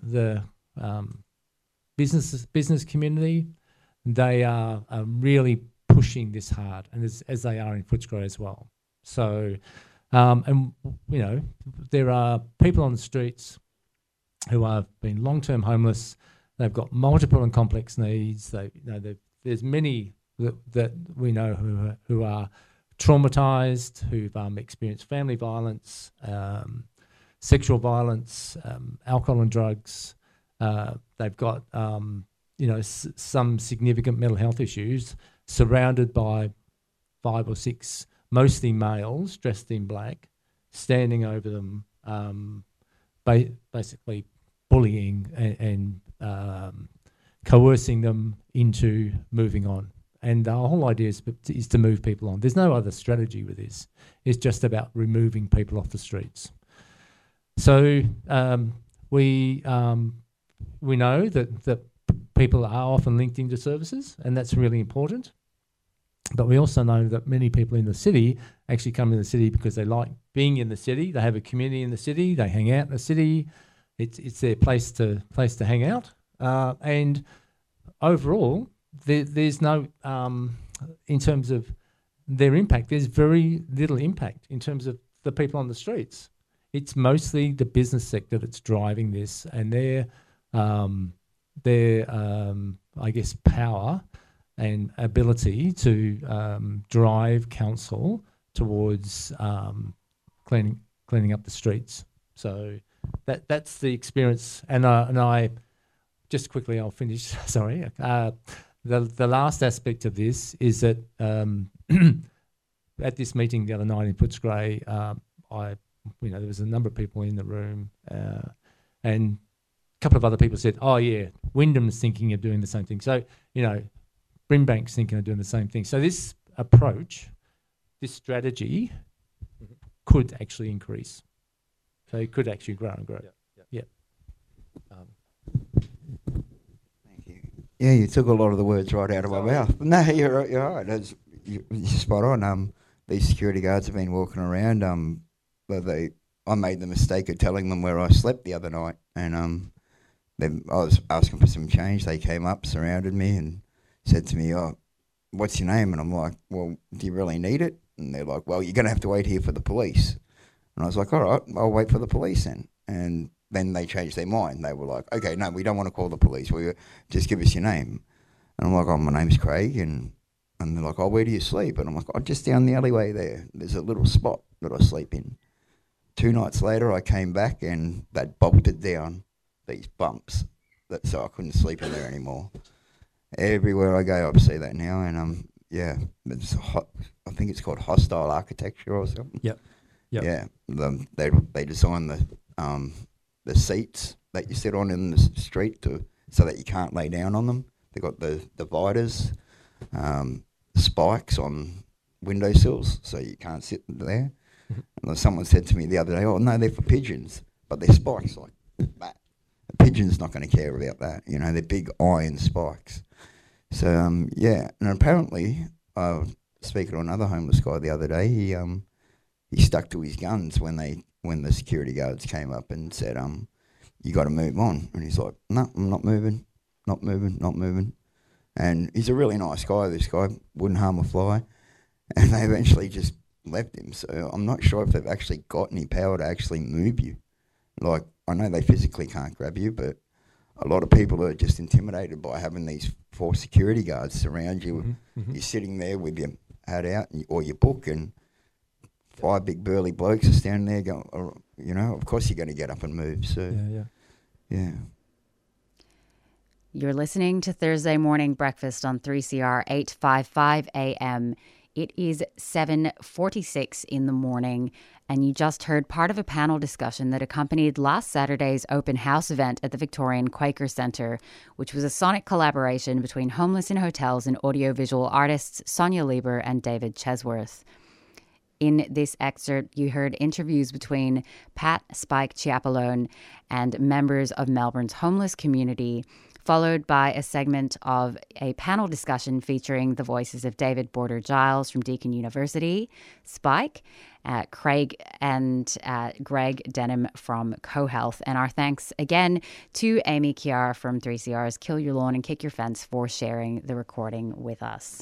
business community, they are really pushing this hard, and as they are in Footscray as well. So, and there are people on the streets who have been long-term homeless. They've got multiple and complex needs. There's many that we know who are traumatised, who've experienced family violence, sexual violence, alcohol and drugs. They've got some significant mental health issues, surrounded by 5 or 6 mostly males dressed in black, standing over them, basically bullying and coercing them into moving on. And the whole idea is to move people on. There's no other strategy with this. It's just about removing people off the streets. So we know that people are often linked into services, and that's really important. But we also know that many people in the city actually come in the city because they like being in the city. They have a community in the city. They hang out in the city. It's their place to hang out. And overall, there's no in terms of their impact. There's very little impact in terms of the people on the streets. It's mostly the business sector that's driving this, and their I guess power and ability to drive council towards cleaning up the streets. So that's the experience. And I just quickly, I'll finish. Sorry. The last aspect of this is that at this meeting the other night in Footscray, there was a number of people in the room, and a couple of other people said, "Oh yeah, Wyndham's thinking of doing the same thing." So Brimbank's thinking of doing the same thing. So this approach, this strategy, could actually increase. So it could actually grow and grow. Yeah. Thank you. Yeah, you took a lot of the words right out of my mouth. No, you're right. You're spot on. These security guards have been walking around. I made the mistake of telling them where I slept the other night, and I was asking for some change. They came up, surrounded me, and said to me, "Oh, what's your name?" And I'm like, "Well, do you really need it?" And they're like, "Well, you're going to have to wait here for the police." And And I was like, all right, I'll wait for the police then. And then they changed their mind. They were like, okay, no, we don't want to call the police. Just give us your name. And I'm like, oh, my name's Craig. And they're like, oh, where do you sleep? And I'm like, oh, just down the alleyway there. There's a little spot that I sleep in. 2 nights later, I came back and they'd bolted down these bumps so I couldn't sleep in there anymore. Everywhere I go, I see that now. And, it's I think it's called hostile architecture or something. Yep. Yeah. They designed the seats that you sit on in the street so that you can't lay down on them. They got the dividers, spikes on windowsills so you can't sit there. And someone said to me the other day, oh, no, they're for pigeons, but they're spikes like that. A pigeon's not going to care about that. They're big iron spikes. So, and apparently, speaking to another homeless guy the other day, he stuck to his guns when the security guards came up and said, you got to move on. And he's like, no, I'm not moving. And he's a really nice guy, this guy, wouldn't harm a fly. And they eventually just left him. So I'm not sure if they've actually got any power to actually move you. Like, I know they physically can't grab you, but a lot of people are just intimidated by having these 4 security guards surround you. Mm-hmm. You're sitting there with your hat out or your book, and 5 big burly blokes are standing there going, of course you're going to get up and move. So, yeah. You're listening to Thursday Morning Breakfast on 3CR 855 AM. It is 7:46 in the morning, and you just heard part of a panel discussion that accompanied last Saturday's open house event at the Victorian Quaker Centre, which was a sonic collaboration between Homeless in Hotels and audiovisual artists Sonia Lieber and David Chesworth. In this excerpt, you heard interviews between Pat Spike Chiapalone and members of Melbourne's homeless community, followed by a segment of a panel discussion featuring the voices of David Border-Giles from Deakin University, Spike, Craig and Greg Denham from CoHealth. And our thanks again to Amy Kiar from 3CR's Kill Your Lawn and Kick Your Fence for sharing the recording with us.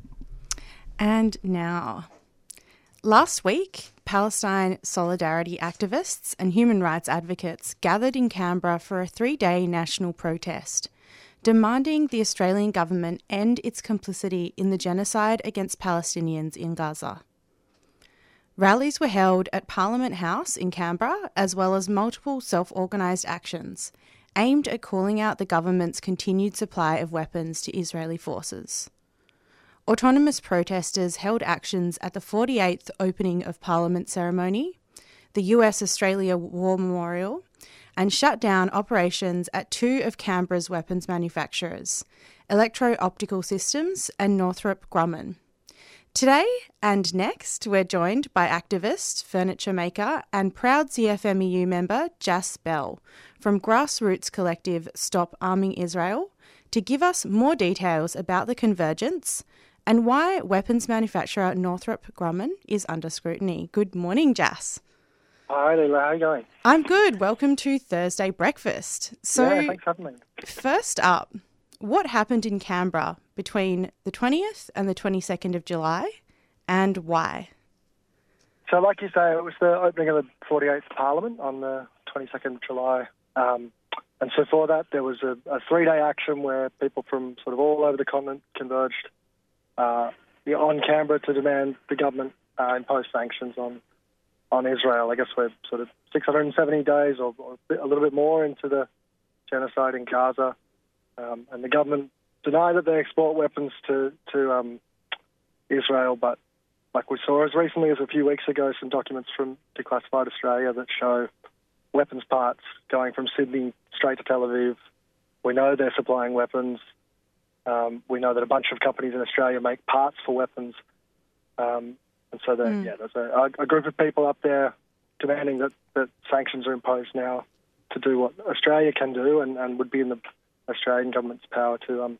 And now, last week, Palestine solidarity activists and human rights advocates gathered in Canberra for a 3-day national protest, demanding the Australian government end its complicity in the genocide against Palestinians in Gaza. Rallies were held at Parliament House in Canberra, as well as multiple self-organised actions aimed at calling out the government's continued supply of weapons to Israeli forces. Autonomous protesters held actions at the 48th opening of Parliament ceremony, the US-Australia War Memorial, and shut down operations at 2 of Canberra's weapons manufacturers, Electro-Optical Systems and Northrop Grumman. Today and next, we're joined by activist, furniture maker and proud CFMEU member Jas Bell from grassroots collective Stop Arming Israel to give us more details about the convergence and why weapons manufacturer Northrop Grumman is under scrutiny. Good morning, Jas. Hi, Leila. How are you going? I'm good. Welcome to Thursday Breakfast. So, thanks for having me. First up, what happened in Canberra between the 20th and the 22nd of July, and why? So, like you say, it was the opening of the 48th Parliament on the 22nd of July. And so for that, there was a 3-day action where people from sort of all over the continent converged on Canberra to demand the government impose sanctions on Israel. I guess we're sort of 670 days or a little bit more into the genocide in Gaza, and the government deny that they export weapons to Israel. But like we saw as recently as a few weeks ago, some documents from Declassified Australia that show weapons parts going from Sydney straight to Tel Aviv. We know they're supplying weapons. We know that a bunch of companies in Australia make parts for weapons. And so there's a group of people up there demanding that sanctions are imposed now to do what Australia can do and would be in the Australian government's power to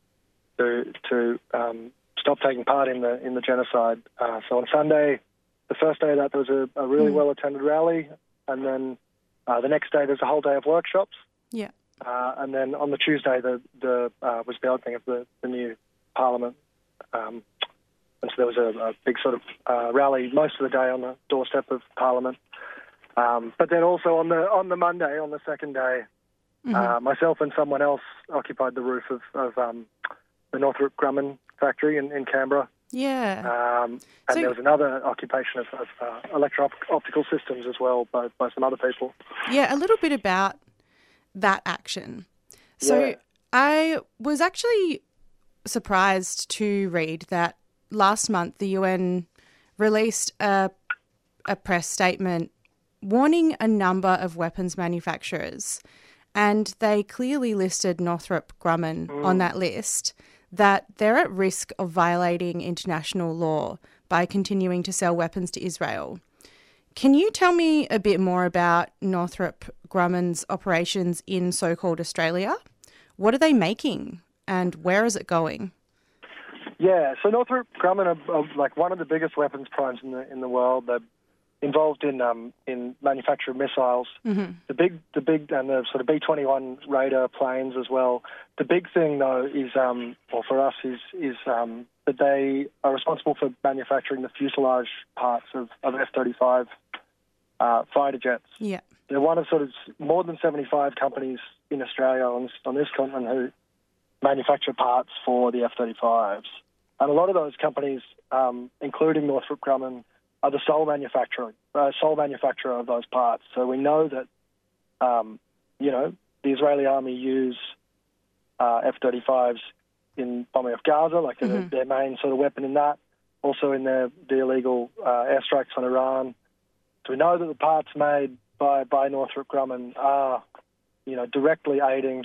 stop taking part in the genocide. So on Sunday, the first day of that, there was a really well-attended rally, and then the next day there's a whole day of workshops. Yeah. And then on the Tuesday, was the opening of the new Parliament. And so there was a big sort of rally most of the day on the doorstep of Parliament. But then also on the Monday, on the second day, myself and someone else occupied the roof of the Northrop Grumman factory in Canberra. Yeah. And there was another occupation of electro-optical systems as well by some other people. Yeah, a little bit about that action. So Yeah. I was actually surprised to read that last month the UN released a press statement warning a number of weapons manufacturers, and they clearly listed Northrop Grumman on that list, that they're at risk of violating international law by continuing to sell weapons to Israel. Can you tell me a bit more about Northrop Grumman's operations in so-called Australia? What are they making and where is it going? Yeah, so Northrop Grumman are like one of the biggest weapons primes in the world. They're involved in manufacture of missiles. The big and the sort of B-21 Raider planes as well. The big thing though is, or for us is that they are responsible for manufacturing the fuselage parts of F-35 fighter jets. Yeah. They're one of sort of more than 75 companies in Australia on this continent who manufacture parts for the F-35s. And a lot of those companies, including Northrop Grumman, are the sole manufacturer of those parts. So we know that, the Israeli army use F-35s in bombing of Gaza, like their main sort of weapon in that. Also in the illegal airstrikes on Iran. So we know that the parts made by Northrop Grumman are, directly aiding,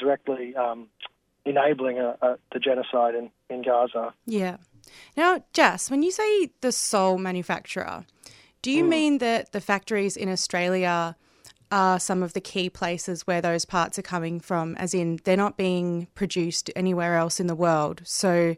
enabling the genocide in Gaza. Yeah. Now, Jas, when you say the sole manufacturer, do you mean that the factories in Australia are some of the key places where those parts are coming from, as in they're not being produced anywhere else in the world? So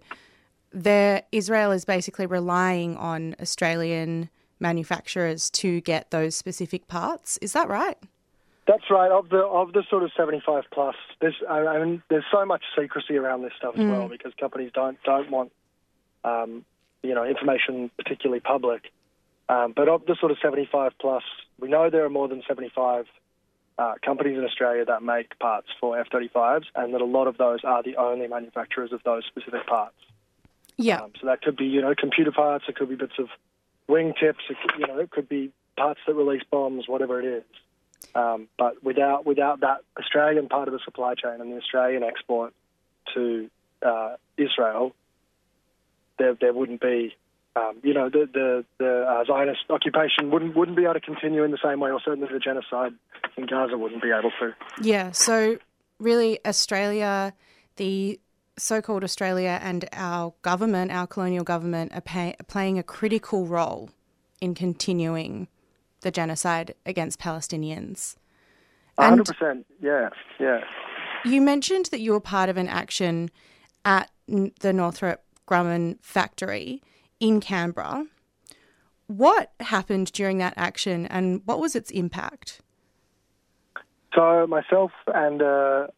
Israel is basically relying on Australian manufacturers to get those specific parts. Is that right? That's right. Of the sort of 75 plus, there's so much secrecy around this stuff as well, because companies don't want information particularly public. But of the sort of 75 plus, we know there are more than 75 companies in Australia that make parts for F-35s, and that a lot of those are the only manufacturers of those specific parts. Yeah. So that could be, computer parts, it could be bits of wing tips, it could be parts that release bombs, whatever it is. But without that Australian part of the supply chain and the Australian export to Israel, there wouldn't be, the Zionist occupation wouldn't be able to continue in the same way, or certainly the genocide in Gaza wouldn't be able to. Yeah, so really Australia, the so-called Australia and our government, our colonial government, are playing a critical role in continuing the genocide against Palestinians. 100%, yeah. You mentioned that you were part of an action at the Northrop Grumman factory in Canberra. What happened during that action and what was its impact? So myself and a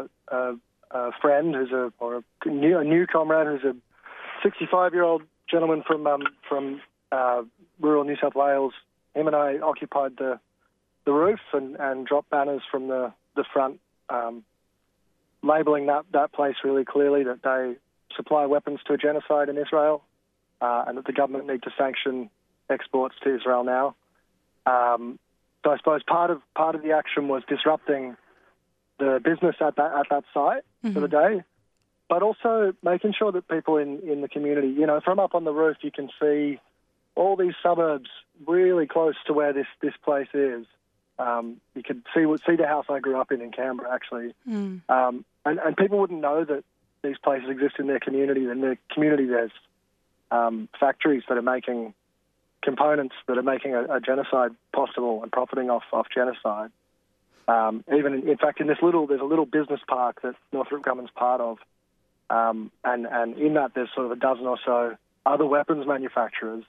friend who's a new comrade who's a 65-year-old gentleman from rural New South Wales, him and I occupied the roof and dropped banners from the front, labelling that place really clearly that they supply weapons to a genocide in Israel, and that the government need to sanction exports to Israel now. So I suppose part of the action was disrupting the business at that site for the day, but also making sure that people in the community, from up on the roof, you can see all these suburbs really close to where this place is. You could see the house I grew up in Canberra, actually. And people wouldn't know that these places exist in their community. In their community, there's factories that are making components that are making a genocide possible and profiting off genocide. Even in fact, there's a little business park that Northrop Grumman's part of, and in that there's sort of a dozen or so other weapons manufacturers,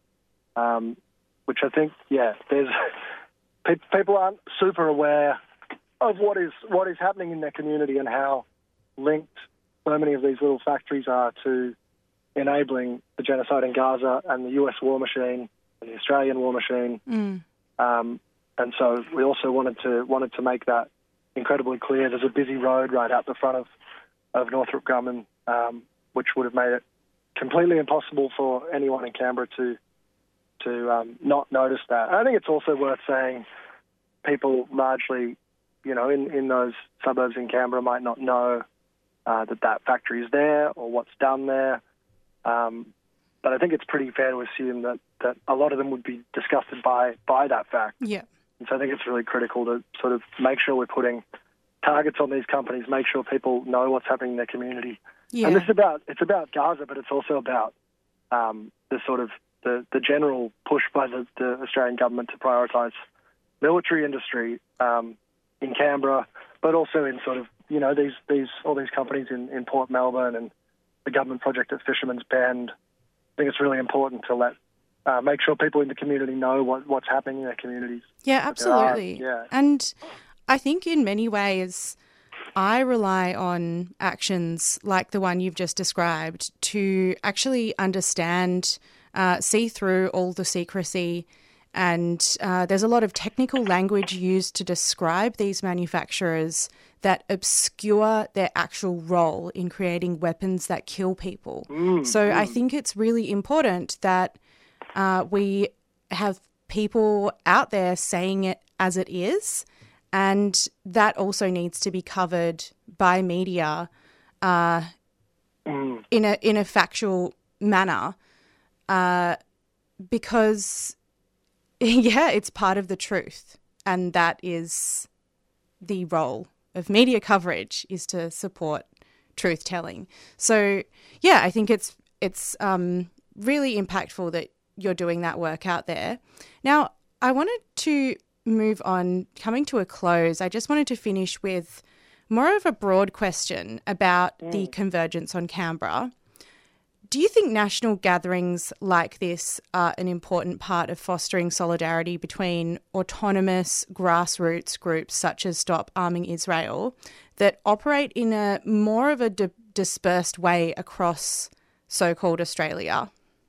which I think, there's people aren't super aware of what is happening in their community and how linked so many of these little factories are to enabling the genocide in Gaza and the US war machine and the Australian war machine. so we also wanted to make that incredibly clear. There's a busy road right out the front of Northrop Grumman, which would have made it completely impossible for anyone in Canberra to not notice that. I think it's also worth saying people largely, in those suburbs in Canberra might not know that factory is there or what's done there. But I think it's pretty fair to assume that a lot of them would be disgusted by that fact. Yeah. And so I think it's really critical to sort of make sure we're putting targets on these companies, make sure people know what's happening in their community. Yeah. And it's about Gaza, but it's also about the sort of the general push by the Australian government to prioritise military industry in Canberra, but also in sort of all these companies in Port Melbourne and the government project at Fisherman's Bend. I think it's really important to make sure people in the community know what's happening in their communities. Yeah, absolutely. Yeah. And I think in many ways I rely on actions like the one you've just described to actually understand, see through all the secrecy. And there's a lot of technical language used to describe these manufacturers that obscure their actual role in creating weapons that kill people. I think it's really important that we have people out there saying it as it is, and that also needs to be covered by media in a factual manner, because it's part of the truth, and that is the role of media coverage, is to support truth telling. So I think it's really impactful that you're doing that work out there. Now, I wanted to move on, coming to a close. I just wanted to finish with more of a broad question about the convergence on Canberra. Do you think national gatherings like this are an important part of fostering solidarity between autonomous grassroots groups such as Stop Arming Israel that operate in a more of a dispersed way across so-called Australia?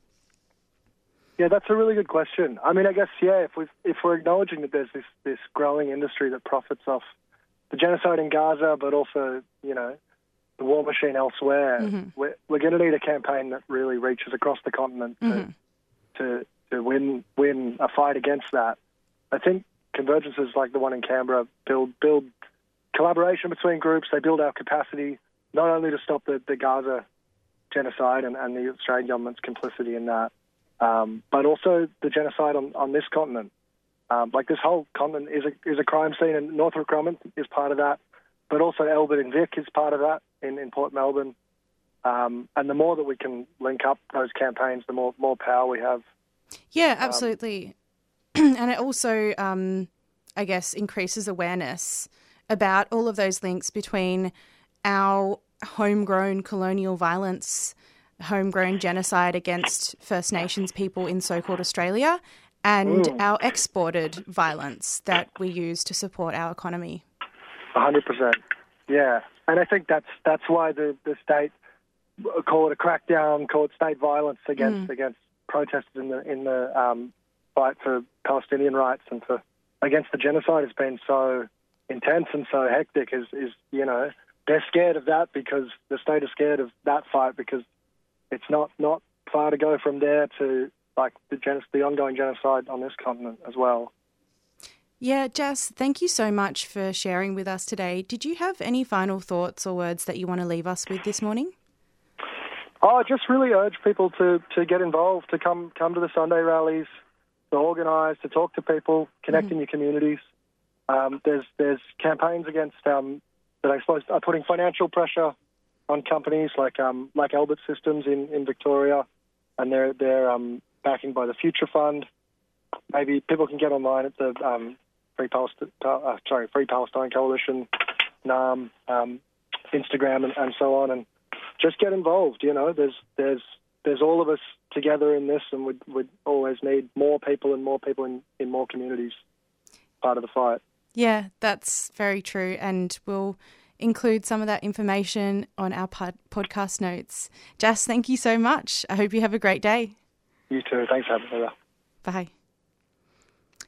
Yeah, that's a really good question. I mean, I guess, if we're acknowledging that there's this growing industry that profits off the genocide in Gaza, but also, the war machine elsewhere, we're going to need a campaign that really reaches across the continent to win a fight against that. I think convergences like the one in Canberra build collaboration between groups. They build our capacity not only to stop the Gaza genocide and the Australian government's complicity in that, but also the genocide on this continent. This whole continent is a crime scene, and Northrop Grumman is part of that, but also Albert and Vic is part of that in Port Melbourne. And the more that we can link up those campaigns, the more power we have. Yeah, absolutely. And it also, I guess, increases awareness about all of those links between our homegrown colonial violence, homegrown genocide against First Nations people in so-called Australia, and our exported violence that we use to support our economy. 100%. Yeah. And I think that's why the state, call it a crackdown, call it state violence against protesters in the fight for Palestinian rights and against the genocide has been so intense and so hectic is they're scared of that, because the state is scared of that fight, because it's not far to go from there to the ongoing genocide on this continent as well. Yeah, Jas, thank you so much for sharing with us today. Did you have any final thoughts or words that you want to leave us with this morning? I just really urge people to get involved, to come to the Sunday rallies, to organise, to talk to people, connect in your communities. There's campaigns against that I suppose are putting financial pressure on companies like Albert Systems in Victoria, and they're backing by the Future Fund. Maybe people can get online at the Free Palestine Coalition, NAM, Instagram, and so on, and just get involved. There's all of us together in this, and we'd always need more people in more communities part of the fight. Yeah, that's very true, and we'll include some of that information on our podcast notes. Jas, thank you so much. I hope you have a great day. You too. Thanks for having me. Bye.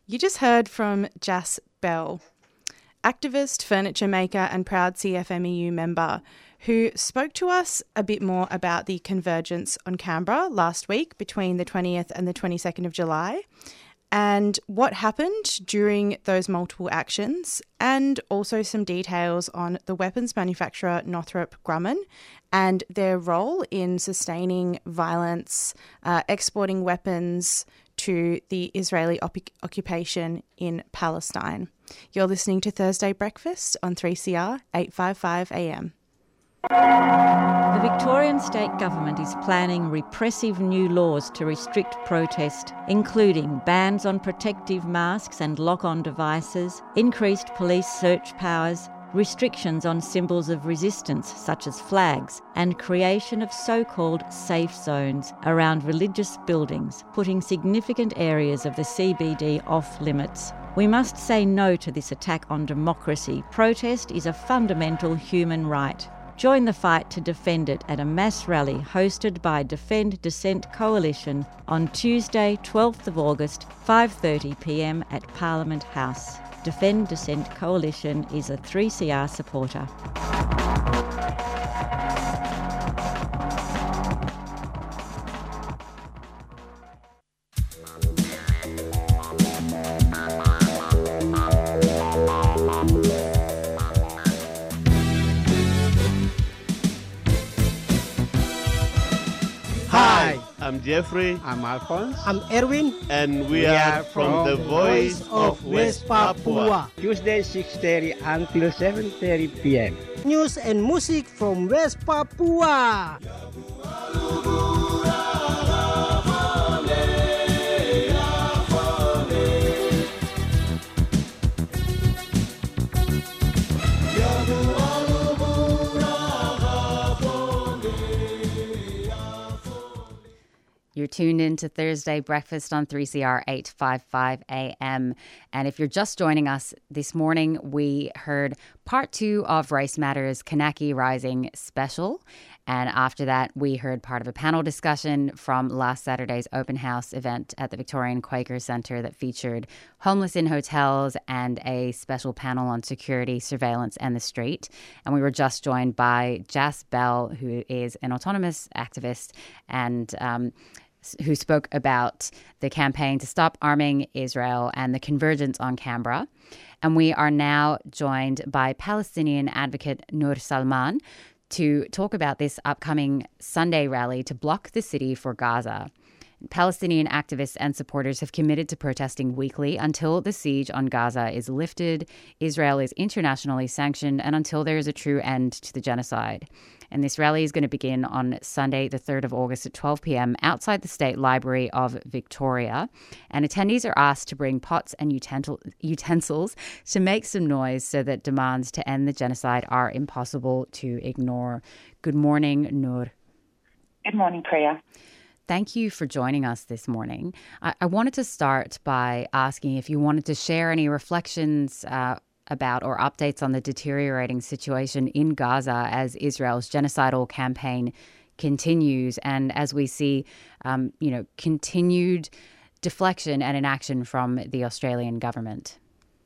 You just heard from Jas Bell, activist, furniture maker and proud CFMEU member, who spoke to us a bit more about the convergence on Canberra last week between the 20th and the 22nd of July and what happened during those multiple actions, and also some details on the weapons manufacturer Northrop Grumman and their role in sustaining violence, exporting weapons to the Israeli occupation in Palestine. You're listening to Thursday Breakfast on 3CR 855 AM. The Victorian State Government is planning repressive new laws to restrict protest, including bans on protective masks and lock-on devices, increased police search powers, restrictions on symbols of resistance such as flags, and creation of so-called safe zones around religious buildings, putting significant areas of the CBD off limits. We must say no to this attack on democracy. Protest is a fundamental human right. Join the fight to defend it at a mass rally hosted by Defend Dissent Coalition on Tuesday, 12th of August, 5:30 p.m. at Parliament House. Defend Dissent Coalition is a 3CR supporter. I'm Jeffrey. I'm Alphonse. I'm Erwin. And we are from the Voice of West Papua. Tuesday 6:30 until 7:30 p.m. News and music from West Papua. You're tuned in to Thursday Breakfast on 3CR 855 AM. And if you're just joining us this morning, we heard part 2 of Race Matters Kanaki Rising special. And after that, we heard part of a panel discussion from last Saturday's open house event at the Victorian Quaker Centre that featured homeless in hotels and a special panel on security, surveillance and the street. And we were just joined by Jas Bell, who is an autonomous activist and who spoke about the campaign to stop arming Israel and the convergence on Canberra. And we are now joined by Palestinian advocate Noor Salman to talk about this upcoming Sunday rally to block the city for Gaza. Palestinian activists and supporters have committed to protesting weekly until the siege on Gaza is lifted, Israel is internationally sanctioned, and until there is a true end to the genocide. And this rally is going to begin on Sunday, the 3rd of August at 12 p.m. outside the State Library of Victoria. And attendees are asked to bring pots and utensils to make some noise so that demands to end the genocide are impossible to ignore. Good morning, Noor. Good morning, Priya. Thank you for joining us this morning. I wanted to start by asking if you wanted to share any reflections about or updates on the deteriorating situation in Gaza as Israel's genocidal campaign continues and as we see, continued deflection and inaction from the Australian government.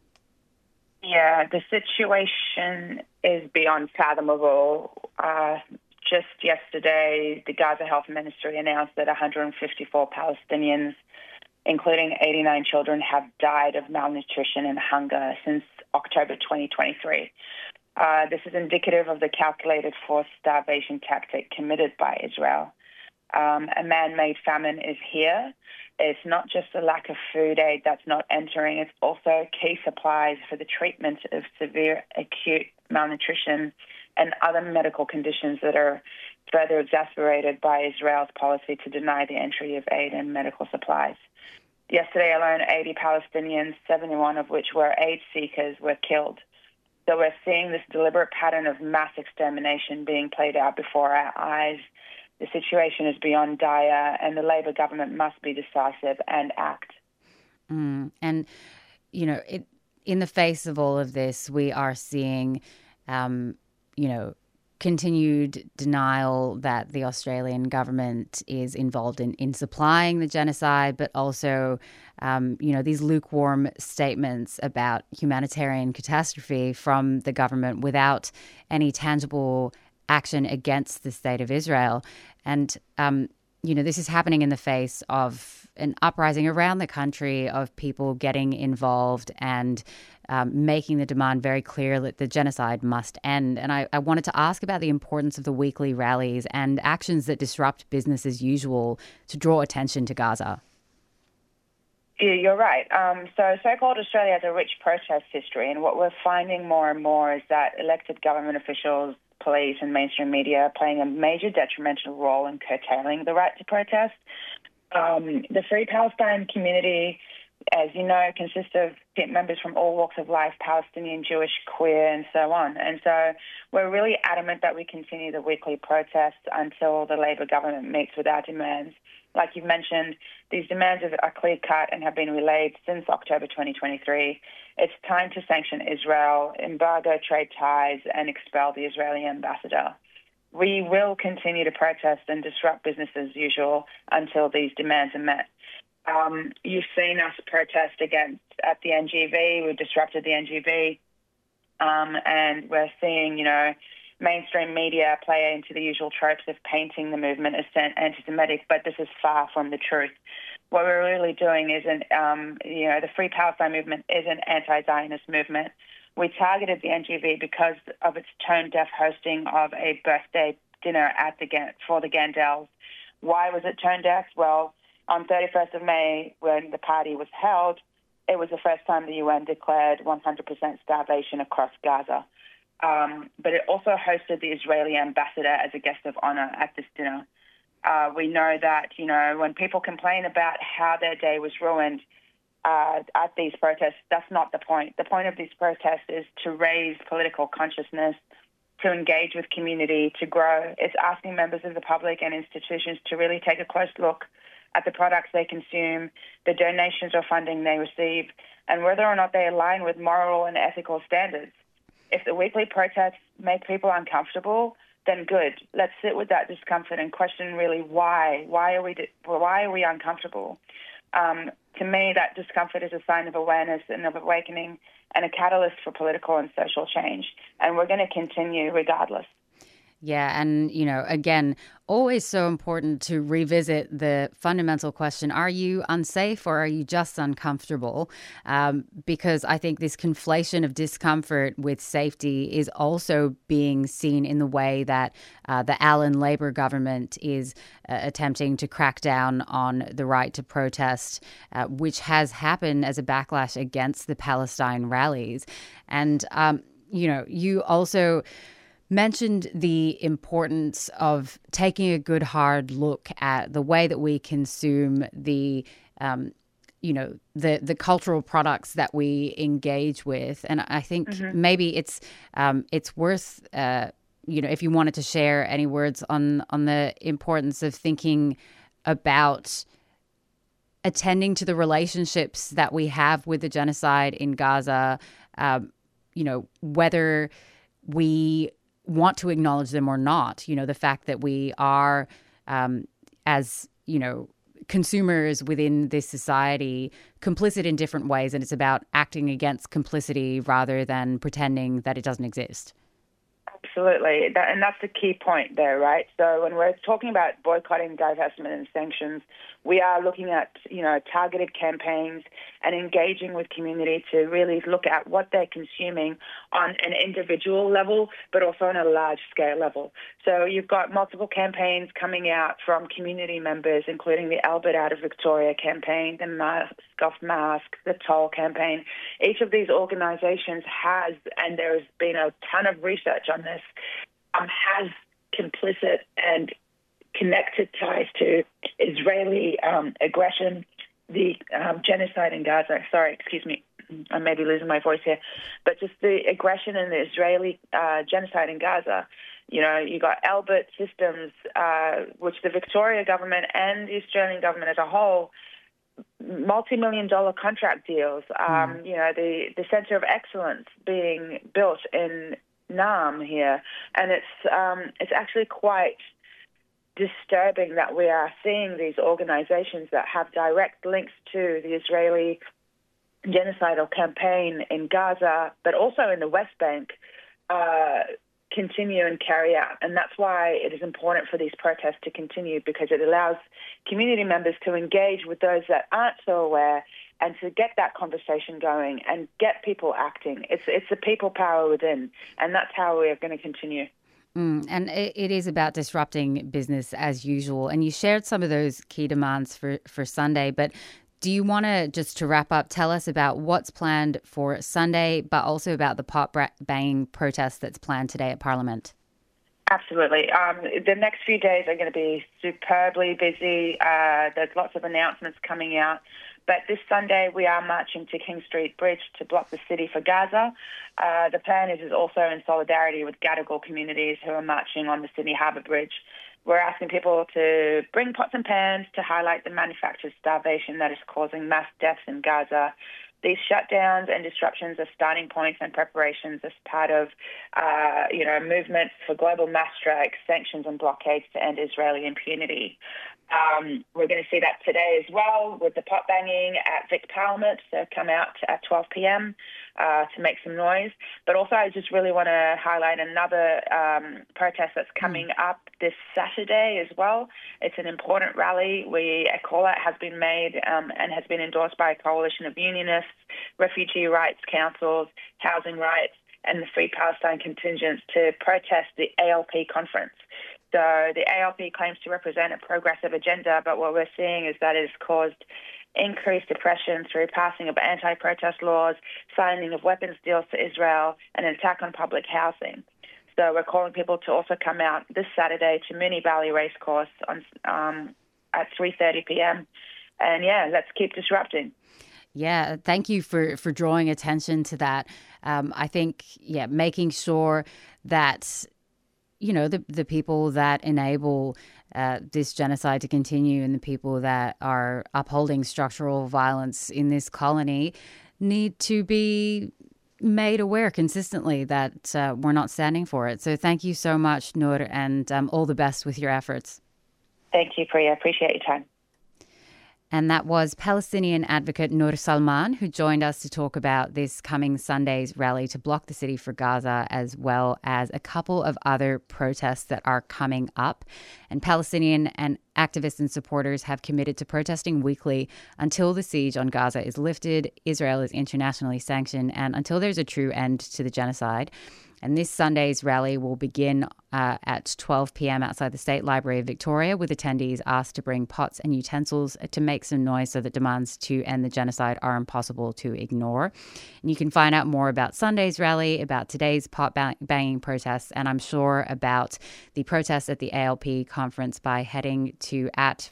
Yeah, the situation is beyond fathomable. Just yesterday, the Gaza Health Ministry announced that 154 Palestinians, including 89 children, have died of malnutrition and hunger since October 2023. This is indicative of the calculated forced starvation tactic committed by Israel. A man-made famine is here. It's not just a lack of food aid that's not entering, it's also key supplies for the treatment of severe acute malnutrition and other medical conditions that are further exacerbated by Israel's policy to deny the entry of aid and medical supplies. Yesterday alone, 80 Palestinians, 71 of which were aid seekers, were killed. So we're seeing this deliberate pattern of mass extermination being played out before our eyes. The situation is beyond dire, and the Labor government must be decisive and act. And, in the face of all of this, we are seeing, continued denial that the Australian government is involved in supplying the genocide, but also, these lukewarm statements about humanitarian catastrophe from the government without any tangible action against the state of Israel. And, this is happening in the face of an uprising around the country of people getting involved and making the demand very clear that the genocide must end. And I wanted to ask about the importance of the weekly rallies and actions that disrupt business as usual to draw attention to Gaza. Yeah, you're right. So-called Australia has a rich protest history, and what we're finding more and more is that elected government officials, police and mainstream media are playing a major detrimental role in curtailing the right to protest. The Free Palestine community, as you know, consists of members from all walks of life, Palestinian, Jewish, queer, and so on. And so we're really adamant that we continue the weekly protests until the Labor government meets with our demands. Like you've mentioned, these demands are clear-cut and have been relayed since October 2023. It's time to sanction Israel, embargo trade ties, and expel the Israeli ambassador. We will continue to protest and disrupt business as usual until these demands are met. You've seen us protest at the NGV. We disrupted the NGV, and we're seeing, mainstream media play into the usual tropes of painting the movement as anti-Semitic, but this is far from the truth. What we're really doing isn't, the Free Palestine movement is an anti-Zionist movement. We targeted the NGV because of its tone-deaf hosting of a birthday dinner for the Gandells. Why was it tone-deaf? Well, on 31st of May, when the party was held, it was the first time the UN declared 100% starvation across Gaza. But it also hosted the Israeli ambassador as a guest of honor at this dinner. We know that, when people complain about how their day was ruined at these protests, that's not the point. The point of these protests is to raise political consciousness, to engage with community, to grow. It's asking members of the public and institutions to really take a close look at the products they consume, the donations or funding they receive, and whether or not they align with moral and ethical standards. If the weekly protests make people uncomfortable, then good. Let's sit with that discomfort and question really why. Why are we uncomfortable? To me, that discomfort is a sign of awareness and of awakening and a catalyst for political and social change. And we're going to continue regardless. Yeah, and, again, always so important to revisit the fundamental question, are you unsafe or are you just uncomfortable? Because I think this conflation of discomfort with safety is also being seen in the way that the Allen Labor government is attempting to crack down on the right to protest, which has happened as a backlash against the Palestine rallies. And, you also mentioned the importance of taking a good hard look at the way that we consume the cultural products that we engage with. And I think maybe it's worth, if you wanted to share any words on the importance of thinking about attending to the relationships that we have with the genocide in Gaza, whether we want to acknowledge them or not, the fact that we are, as, consumers within this society, complicit in different ways, and it's about acting against complicity rather than pretending that it doesn't exist. Absolutely. And that's the key point there, right? So when we're talking about boycotting, divestment and sanctions, we are looking at, targeted campaigns and engaging with community to really look at what they're consuming on an individual level, but also on a large-scale level. So you've got multiple campaigns coming out from community members, including the Albert Out of Victoria campaign, the Mask Off Mask, the Toll campaign. Each of these organisations has, and there has been a ton of research on this, has complicit and connected ties to Israeli aggression, the genocide in Gaza. Sorry, excuse me, I may be losing my voice here. But just the aggression and the Israeli genocide in Gaza. You got Albert Systems, which the Victoria government and the Australian government as a whole, multi-million-dollar contract deals. The Centre of Excellence being built in Naarm here, and it's actually quite disturbing that we are seeing these organisations that have direct links to the Israeli genocidal campaign in Gaza, but also in the West Bank, continue and carry out. And that's why it is important for these protests to continue, because it allows community members to engage with those that aren't so aware and to get that conversation going and get people acting. It's the people power within, and that's how we are going to continue. And it is about disrupting business as usual. And you shared some of those key demands for Sunday, but do you want to, just to wrap up, tell us about what's planned for Sunday, but also about the pot banging protest that's planned today at Parliament? Absolutely. The next few days are going to be superbly busy. There's lots of announcements coming out. But this Sunday, we are marching to King Street Bridge to block the city for Gaza. The plan is also in solidarity with Gadigal communities who are marching on the Sydney Harbour Bridge. We're asking people to bring pots and pans to highlight the manufactured starvation that is causing mass deaths in Gaza. These shutdowns and disruptions are starting points and preparations as part of, movements for global mass strikes, sanctions and blockades to end Israeli impunity. We're going to see that today as well with the pot banging at Vic Parliament. So come out at 12 p.m. To make some noise. But also I just really want to highlight another protest that's coming up this Saturday as well. It's an important rally. A call-out has been made and has been endorsed by a coalition of unionists, refugee rights councils, housing rights, and the Free Palestine contingents to protest the ALP conference. So the ALP claims to represent a progressive agenda, but what we're seeing is that it has caused increased oppression through passing of anti-protest laws, signing of weapons deals to Israel, and an attack on public housing. So we're calling people to also come out this Saturday to Moonee Valley Racecourse at 3:30 p.m. And let's keep disrupting. Yeah, thank you for drawing attention to that. I think, making sure that, the people that enable this genocide to continue and the people that are upholding structural violence in this colony need to be made aware consistently that we're not standing for it. So thank you so much, Noor, and all the best with your efforts. Thank you, Priya. Appreciate your time. And that was Palestinian advocate Noor Salman, who joined us to talk about this coming Sunday's rally to block the city for Gaza, as well as a couple of other protests that are coming up. And Palestinian and activists and supporters have committed to protesting weekly until the siege on Gaza is lifted, Israel is internationally sanctioned, and until there's a true end to the genocide. And this Sunday's rally will begin at 12 p.m. outside the State Library of Victoria, with attendees asked to bring pots and utensils to make some noise so that demands to end the genocide are impossible to ignore. And you can find out more about Sunday's rally, about today's pot banging protests, and I'm sure about the protests at the ALP conference by heading to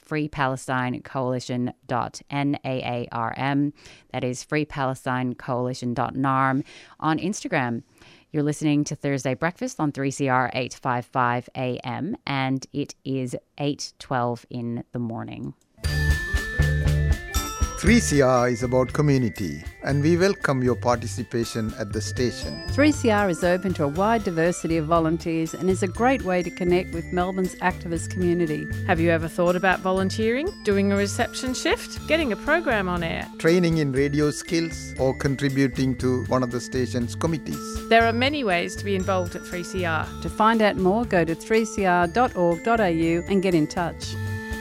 freepalestinecoalition.naarm. That is freepalestinecoalition.naarm on Instagram. You're listening to Thursday Breakfast on 3CR 855 AM, and it is 8:12 in the morning. 3CR is about community, and we welcome your participation at the station. 3CR is open to a wide diversity of volunteers and is a great way to connect with Melbourne's activist community. Have you ever thought about volunteering, doing a reception shift, getting a program on air, training in radio skills, or contributing to one of the station's committees? There are many ways to be involved at 3CR. To find out more, go to 3cr.org.au and get in touch.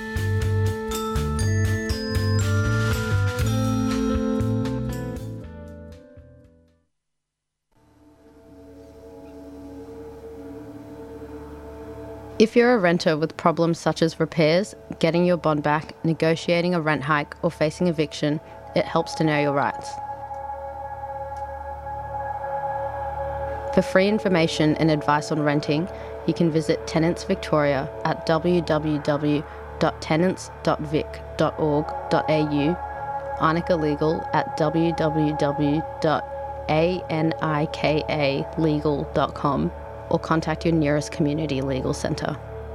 If you're a renter with problems such as repairs, getting your bond back, negotiating a rent hike, or facing eviction, it helps to know your rights. For free information and advice on renting, you can visit Tenants Victoria at www.tenants.vic.org.au, Arnica Legal at www.anikalegal.com, or contact your nearest community legal centre.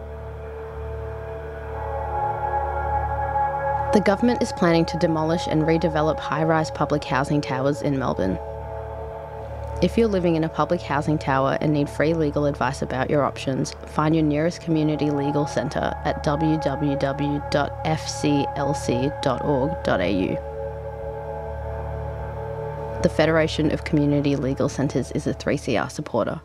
The government is planning to demolish and redevelop high-rise public housing towers in Melbourne. If you're living in a public housing tower and need free legal advice about your options, find your nearest community legal centre at www.fclc.org.au. The Federation of Community Legal Centres is a 3CR supporter.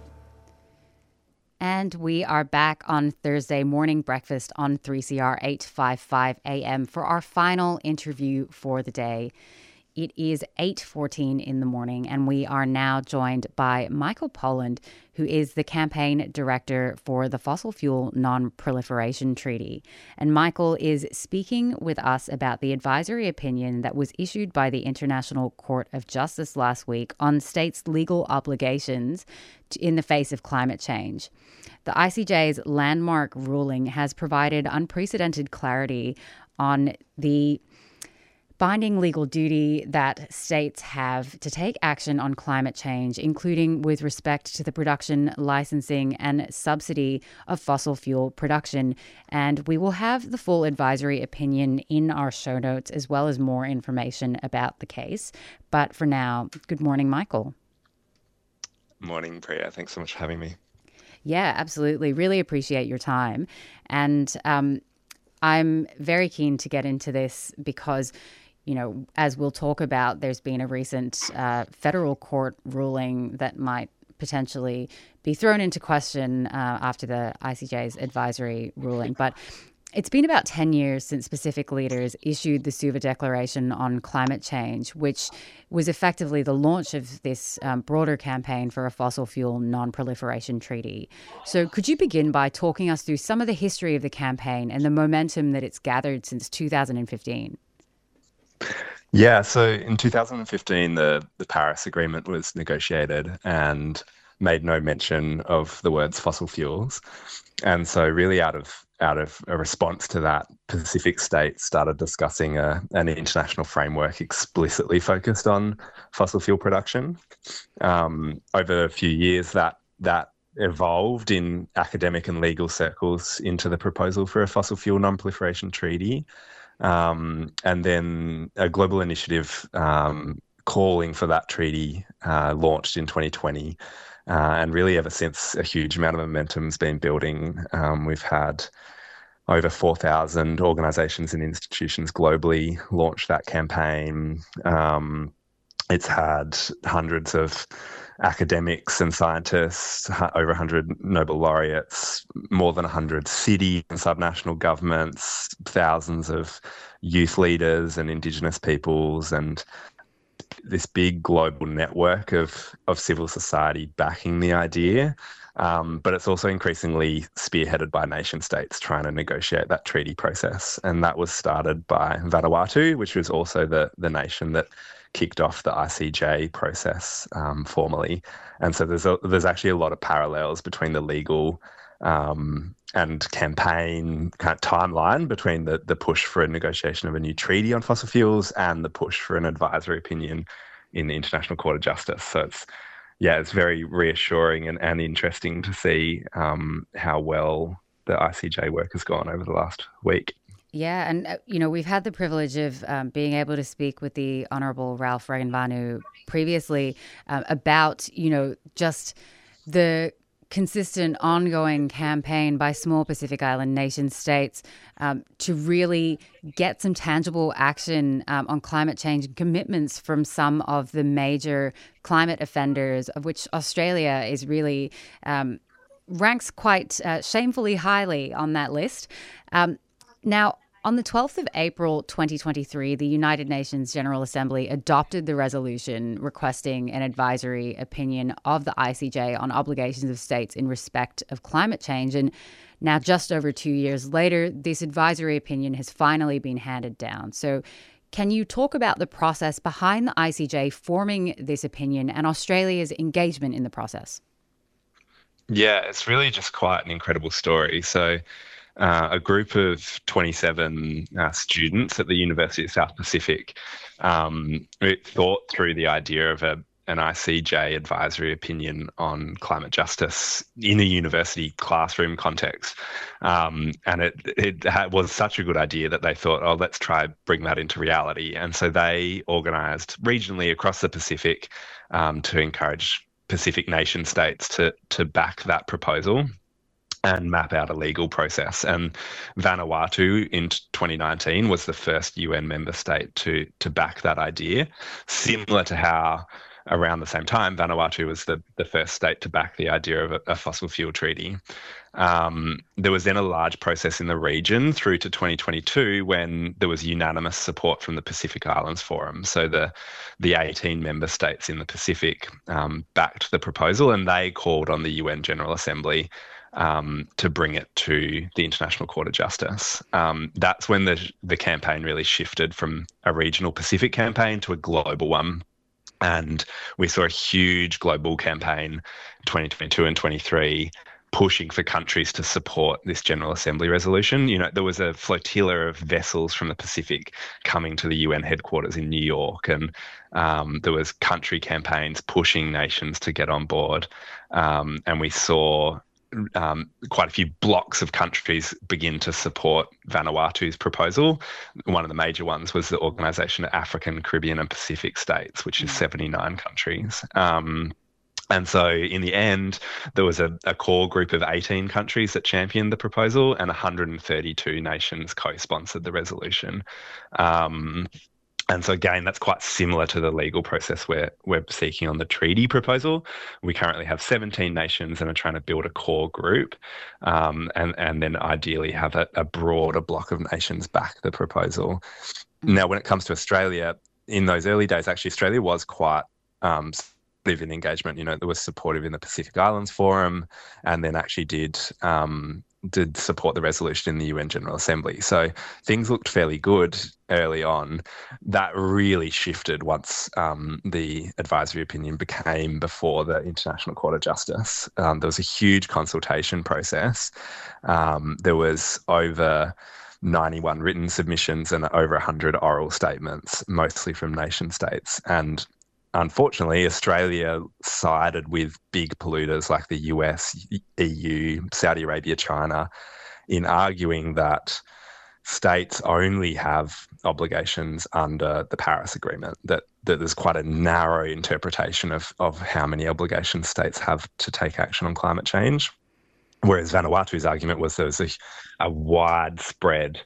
And we are back on Thursday morning breakfast on 3CR 855 AM for our final interview for the day. It is 8:14 in the morning, and we are now joined by Michael Polland, who is the campaign director for the Fossil Fuel Non-Proliferation Treaty. And Michael is speaking with us about the advisory opinion that was issued by the International Court of Justice last week on states' legal obligations in the face of climate change. The ICJ's landmark ruling has provided unprecedented clarity on the binding legal duty that states have to take action on climate change, including with respect to the production, licensing, and subsidy of fossil fuel production. And we will have the full advisory opinion in our show notes, as well as more information about the case. But for now, good morning, Michael. Morning, Priya. Thanks so much for having me. Yeah, absolutely. Really appreciate your time. And I'm very keen to get into this because, you know, as we'll talk about, there's been a recent federal court ruling that might potentially be thrown into question after the ICJ's advisory ruling. But it's been about 10 years since Pacific leaders issued the Suva Declaration on Climate Change, which was effectively the launch of this broader campaign for a fossil fuel non-proliferation treaty. So could you begin by talking us through some of the history of the campaign and the momentum that it's gathered since 2015? Yeah, so in 2015, the Paris Agreement was negotiated and made no mention of the words fossil fuels. And so really out of a response to that, Pacific states started discussing an international framework explicitly focused on fossil fuel production. Over a few years, that evolved in academic and legal circles into the proposal for a fossil fuel non-proliferation treaty. And then a global initiative calling for that treaty launched in 2020. And really ever since, a huge amount of momentum's been building. We've had over 4,000 organisations and institutions globally launch that campaign. It's had hundreds of academics and scientists, over 100 Nobel laureates, more than 100 city and subnational governments, thousands of youth leaders and Indigenous peoples, and this big global network of civil society backing the idea. But it's also increasingly spearheaded by nation states trying to negotiate that treaty process. And that was started by Vanuatu, which was also the nation that kicked off the ICJ process formally. And so there's actually a lot of parallels between the legal and campaign kind of timeline between the push for a negotiation of a new treaty on fossil fuels and the push for an advisory opinion in the International Court of Justice. So it's very reassuring and interesting to see how well the ICJ work has gone over the last week. Yeah, and, we've had the privilege of being able to speak with the Honourable Ralph Regenbanu previously about, just the consistent ongoing campaign by small Pacific Island nation states to really get some tangible action on climate change and commitments from some of the major climate offenders, of which Australia is really ranks quite shamefully highly on that list. Now, on the 12th of April 2023, the United Nations General Assembly adopted the resolution requesting an advisory opinion of the ICJ on obligations of states in respect of climate change. And now, just over 2 years later, this advisory opinion has finally been handed down. So can you talk about the process behind the ICJ forming this opinion and Australia's engagement in the process? Yeah, it's really just quite an incredible story. So a group of 27 students at the University of South Pacific thought through the idea of an ICJ advisory opinion on climate justice in a university classroom context. And it was such a good idea that they thought, let's try bring that into reality. And so they organised regionally across the Pacific to encourage Pacific nation states to back that proposal and map out a legal process. And Vanuatu in 2019 was the first UN member state to back that idea, similar to how around the same time Vanuatu was the first state to back the idea of a fossil fuel treaty. There was then a large process in the region through to 2022 when there was unanimous support from the Pacific Islands Forum. So the 18 member states in the Pacific backed the proposal, and they called on the UN General Assembly to bring it to the International Court of Justice. That's when the campaign really shifted from a regional Pacific campaign to a global one. And we saw a huge global campaign in 2022 and 23 pushing for countries to support this General Assembly resolution. You know, there was a flotilla of vessels from the Pacific coming to the UN headquarters in New York, and there was country campaigns pushing nations to get on board. And we saw quite a few blocks of countries begin to support Vanuatu's proposal. One of the major ones was the Organisation of African, Caribbean and Pacific States, which is 79 countries. And so in the end, there was a core group of 18 countries that championed the proposal, and 132 nations co-sponsored the resolution. And so again, that's quite similar to the legal process we're seeking on the treaty proposal. We currently have 17 nations and are trying to build a core group, and then ideally have a broader block of nations back the proposal. Now, when it comes to Australia, in those early days, actually, Australia was quite supportive in engagement. You know, there was supportive in the Pacific Islands Forum, and then actually did support the resolution in the UN General Assembly. So things looked fairly good early on. That really shifted once the advisory opinion became before the International Court of Justice. There was a huge consultation process. There was over 91 written submissions and over 100 oral statements, mostly from nation states. And unfortunately, Australia sided with big polluters like the US, EU, Saudi Arabia, China, in arguing that states only have obligations under the Paris Agreement, that there's quite a narrow interpretation of how many obligations states have to take action on climate change. Whereas Vanuatu's argument was there was a widespread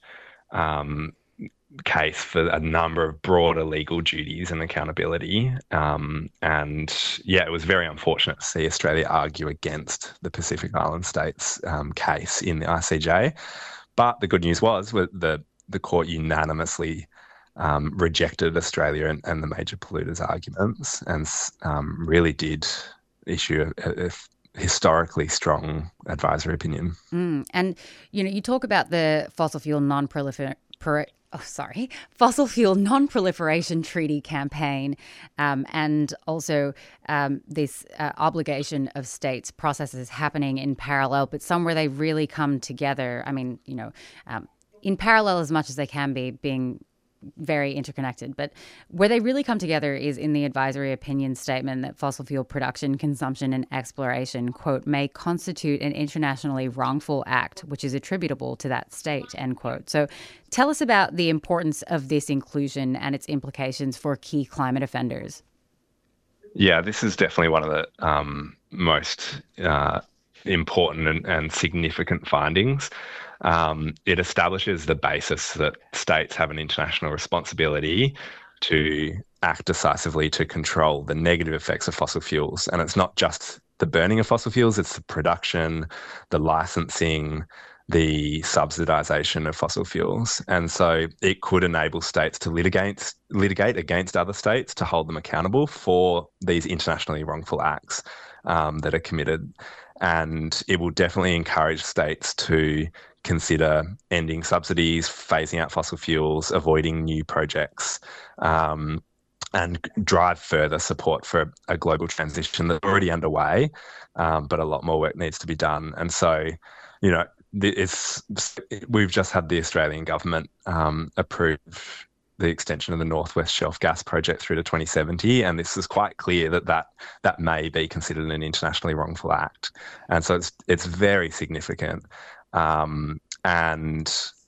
case for a number of broader legal duties and accountability. And yeah, it was very unfortunate to see Australia argue against the Pacific Island states case in the ICJ. But the good news was the court unanimously rejected Australia and the major polluters' arguments, and really did issue a historically strong advisory opinion. And, you know, you talk about the fossil fuel non-proliferation treaty campaign, and also this obligation of states processes happening in parallel, but some where they really come together. I mean, you know, in parallel as much as they can be, being very interconnected, but where they really come together is in the advisory opinion statement that fossil fuel production, consumption and exploration, quote, may constitute an internationally wrongful act which is attributable to that state, end quote. So tell us about the importance of this inclusion and its implications for key climate offenders. Yeah, this is definitely one of the most important and significant findings. It establishes the basis that states have an international responsibility to act decisively to control the negative effects of fossil fuels. And it's not just the burning of fossil fuels, it's the production, the licensing, the subsidisation of fossil fuels. And so it could enable states to litigate against other states to hold them accountable for these internationally wrongful acts that are committed. And it will definitely encourage states to consider ending subsidies, phasing out fossil fuels, avoiding new projects, and drive further support for a global transition that's already underway, but a lot more work needs to be done. And so, you know, we've just had the Australian government approve the extension of the North West Shelf gas project through to 2070, and this is quite clear that may be considered an internationally wrongful act. And so it's very significant. And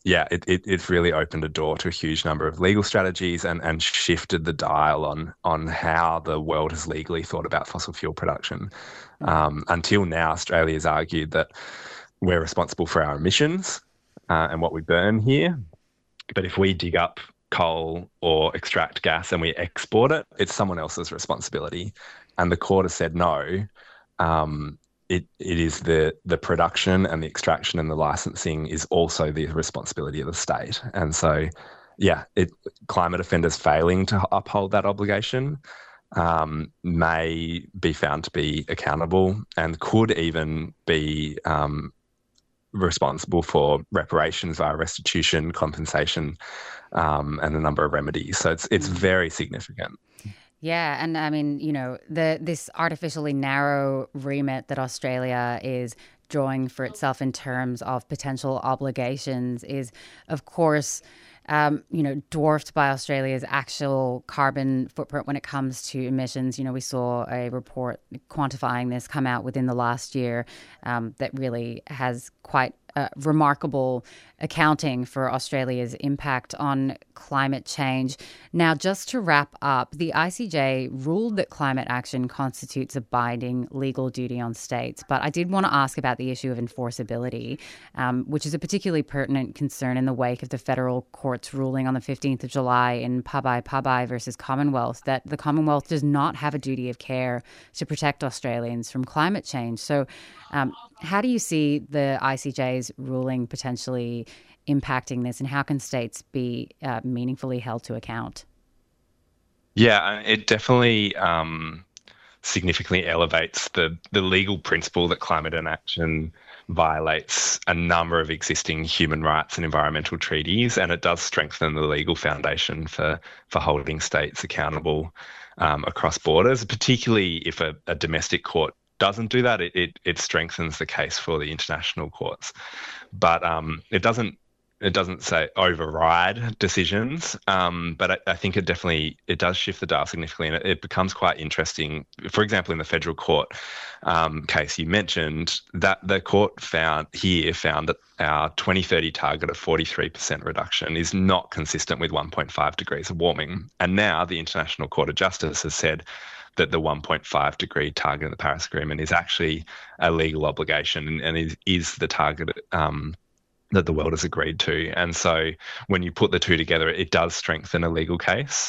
it's really opened a door to a huge number of legal strategies and shifted the dial on how the world has legally thought about fossil fuel production. Until now, Australia has argued that we're responsible for our emissions and what we burn here. But if we dig up coal or extract gas and we export it, it's someone else's responsibility. And the court has said no. It is the production and the extraction and the licensing is also the responsibility of the state. And so, climate offenders failing to uphold that obligation may be found to be accountable and could even be responsible for reparations via restitution, compensation, and a number of remedies. So it's very significant. Yeah, and I mean, this artificially narrow remit that Australia is drawing for itself in terms of potential obligations is, of course, dwarfed by Australia's actual carbon footprint when it comes to emissions. We saw a report quantifying this come out within the last year that really has quite remarkable accounting for Australia's impact on climate change. Now, just to wrap up, the ICJ ruled that climate action constitutes a binding legal duty on states. But I did want to ask about the issue of enforceability, which is a particularly pertinent concern in the wake of the federal court's ruling on the 15th of July in Pabai versus Commonwealth that the Commonwealth does not have a duty of care to protect Australians from climate change. So how do you see the ICJ's ruling potentially impacting this, and how can states be meaningfully held to account? Yeah, it definitely significantly elevates the legal principle that climate inaction violates a number of existing human rights and environmental treaties, and it does strengthen the legal foundation for holding states accountable across borders, particularly if a domestic court doesn't do that. It strengthens the case for the international courts, but it doesn't say override decisions. But I think it does shift the dial significantly, and it becomes quite interesting. For example, in the federal court case you mentioned, that the court found that our 2030 target of 43% reduction is not consistent with 1.5 degrees of warming, and now the International Court of Justice has said that the 1.5 degree target of the Paris Agreement is actually a legal obligation and is the target that the world has agreed to. And so when you put the two together, it does strengthen a legal case.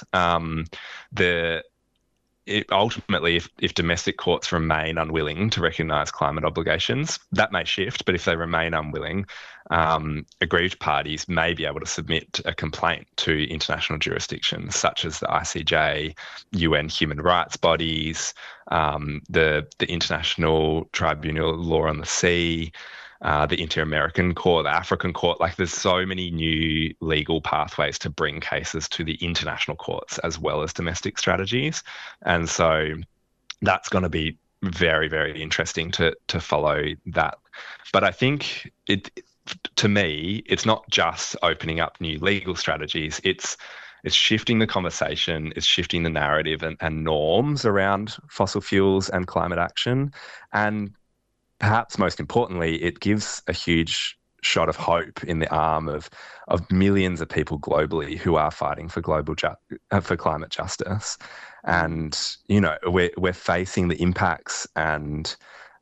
Ultimately, if domestic courts remain unwilling to recognise climate obligations, that may shift, but if they remain unwilling, aggrieved parties may be able to submit a complaint to international jurisdictions such as the ICJ, UN human rights bodies, the International Tribunal of Law on the Sea, the Inter-American Court, the African Court. Like, there's so many new legal pathways to bring cases to the international courts as well as domestic strategies. And so that's going to be very, very interesting to follow that. But I think to me, it's not just opening up new legal strategies. It's shifting the conversation, it's shifting the narrative and norms around fossil fuels and climate action. And perhaps most importantly, it gives a huge shot of hope in the arm of millions of people globally who are fighting for for climate justice. And we're facing the impacts, and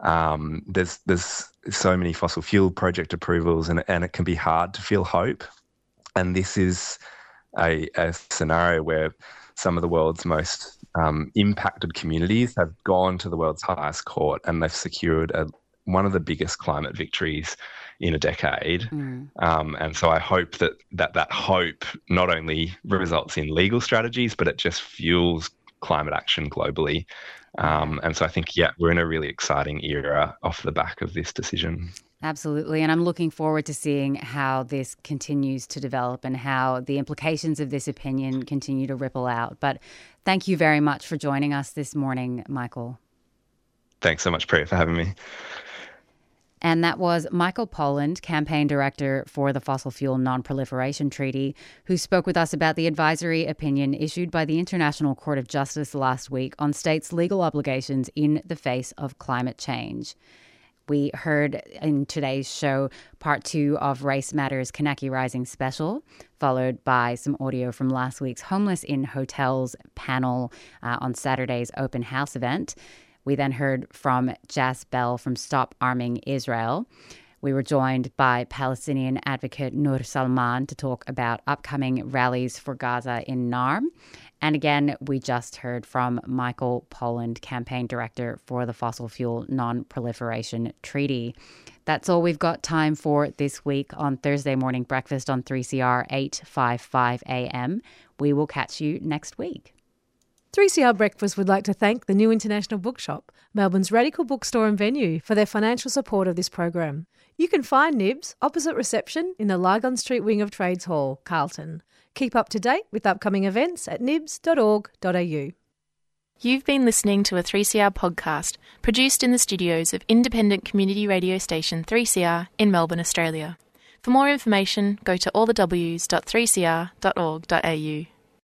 there's so many fossil fuel project approvals, and it can be hard to feel hope. And this is a scenario where some of the world's most impacted communities have gone to the world's highest court, and they've secured one of the biggest climate victories in a decade. And so I hope that hope not only results in legal strategies, but it just fuels climate action globally. And so I think, we're in a really exciting era off the back of this decision. Absolutely. And I'm looking forward to seeing how this continues to develop and how the implications of this opinion continue to ripple out. But thank you very much for joining us this morning, Michael. Thanks so much, Priya, for having me. And that was Michael Polland, Campaign Director for the Fossil Fuel Non-Proliferation Treaty, who spoke with us about the advisory opinion issued by the International Court of Justice last week on states' legal obligations in the face of climate change. We heard in today's show part 2 of Race Matters Kanaki Rising special, followed by some audio from last week's Homeless in Hotels panel on Saturday's open house event. We then heard from Jas Bell from Stop Arming Israel. We were joined by Palestinian advocate Nur Salman to talk about upcoming rallies for Gaza in Naarm. And again, we just heard from Michael Poland, campaign director for the Fossil Fuel Non-Proliferation Treaty. That's all we've got time for this week on Thursday Morning Breakfast on 3CR 855 AM. We will catch you next week. 3CR Breakfast would like to thank the New International Bookshop, Melbourne's radical bookstore and venue, for their financial support of this program. You can find Nibs opposite reception in the Lygon Street wing of Trades Hall, Carlton. Keep up to date with upcoming events at nibs.org.au. You've been listening to a 3CR podcast produced in the studios of independent community radio station 3CR in Melbourne, Australia. For more information, go to allthews.3cr.org.au.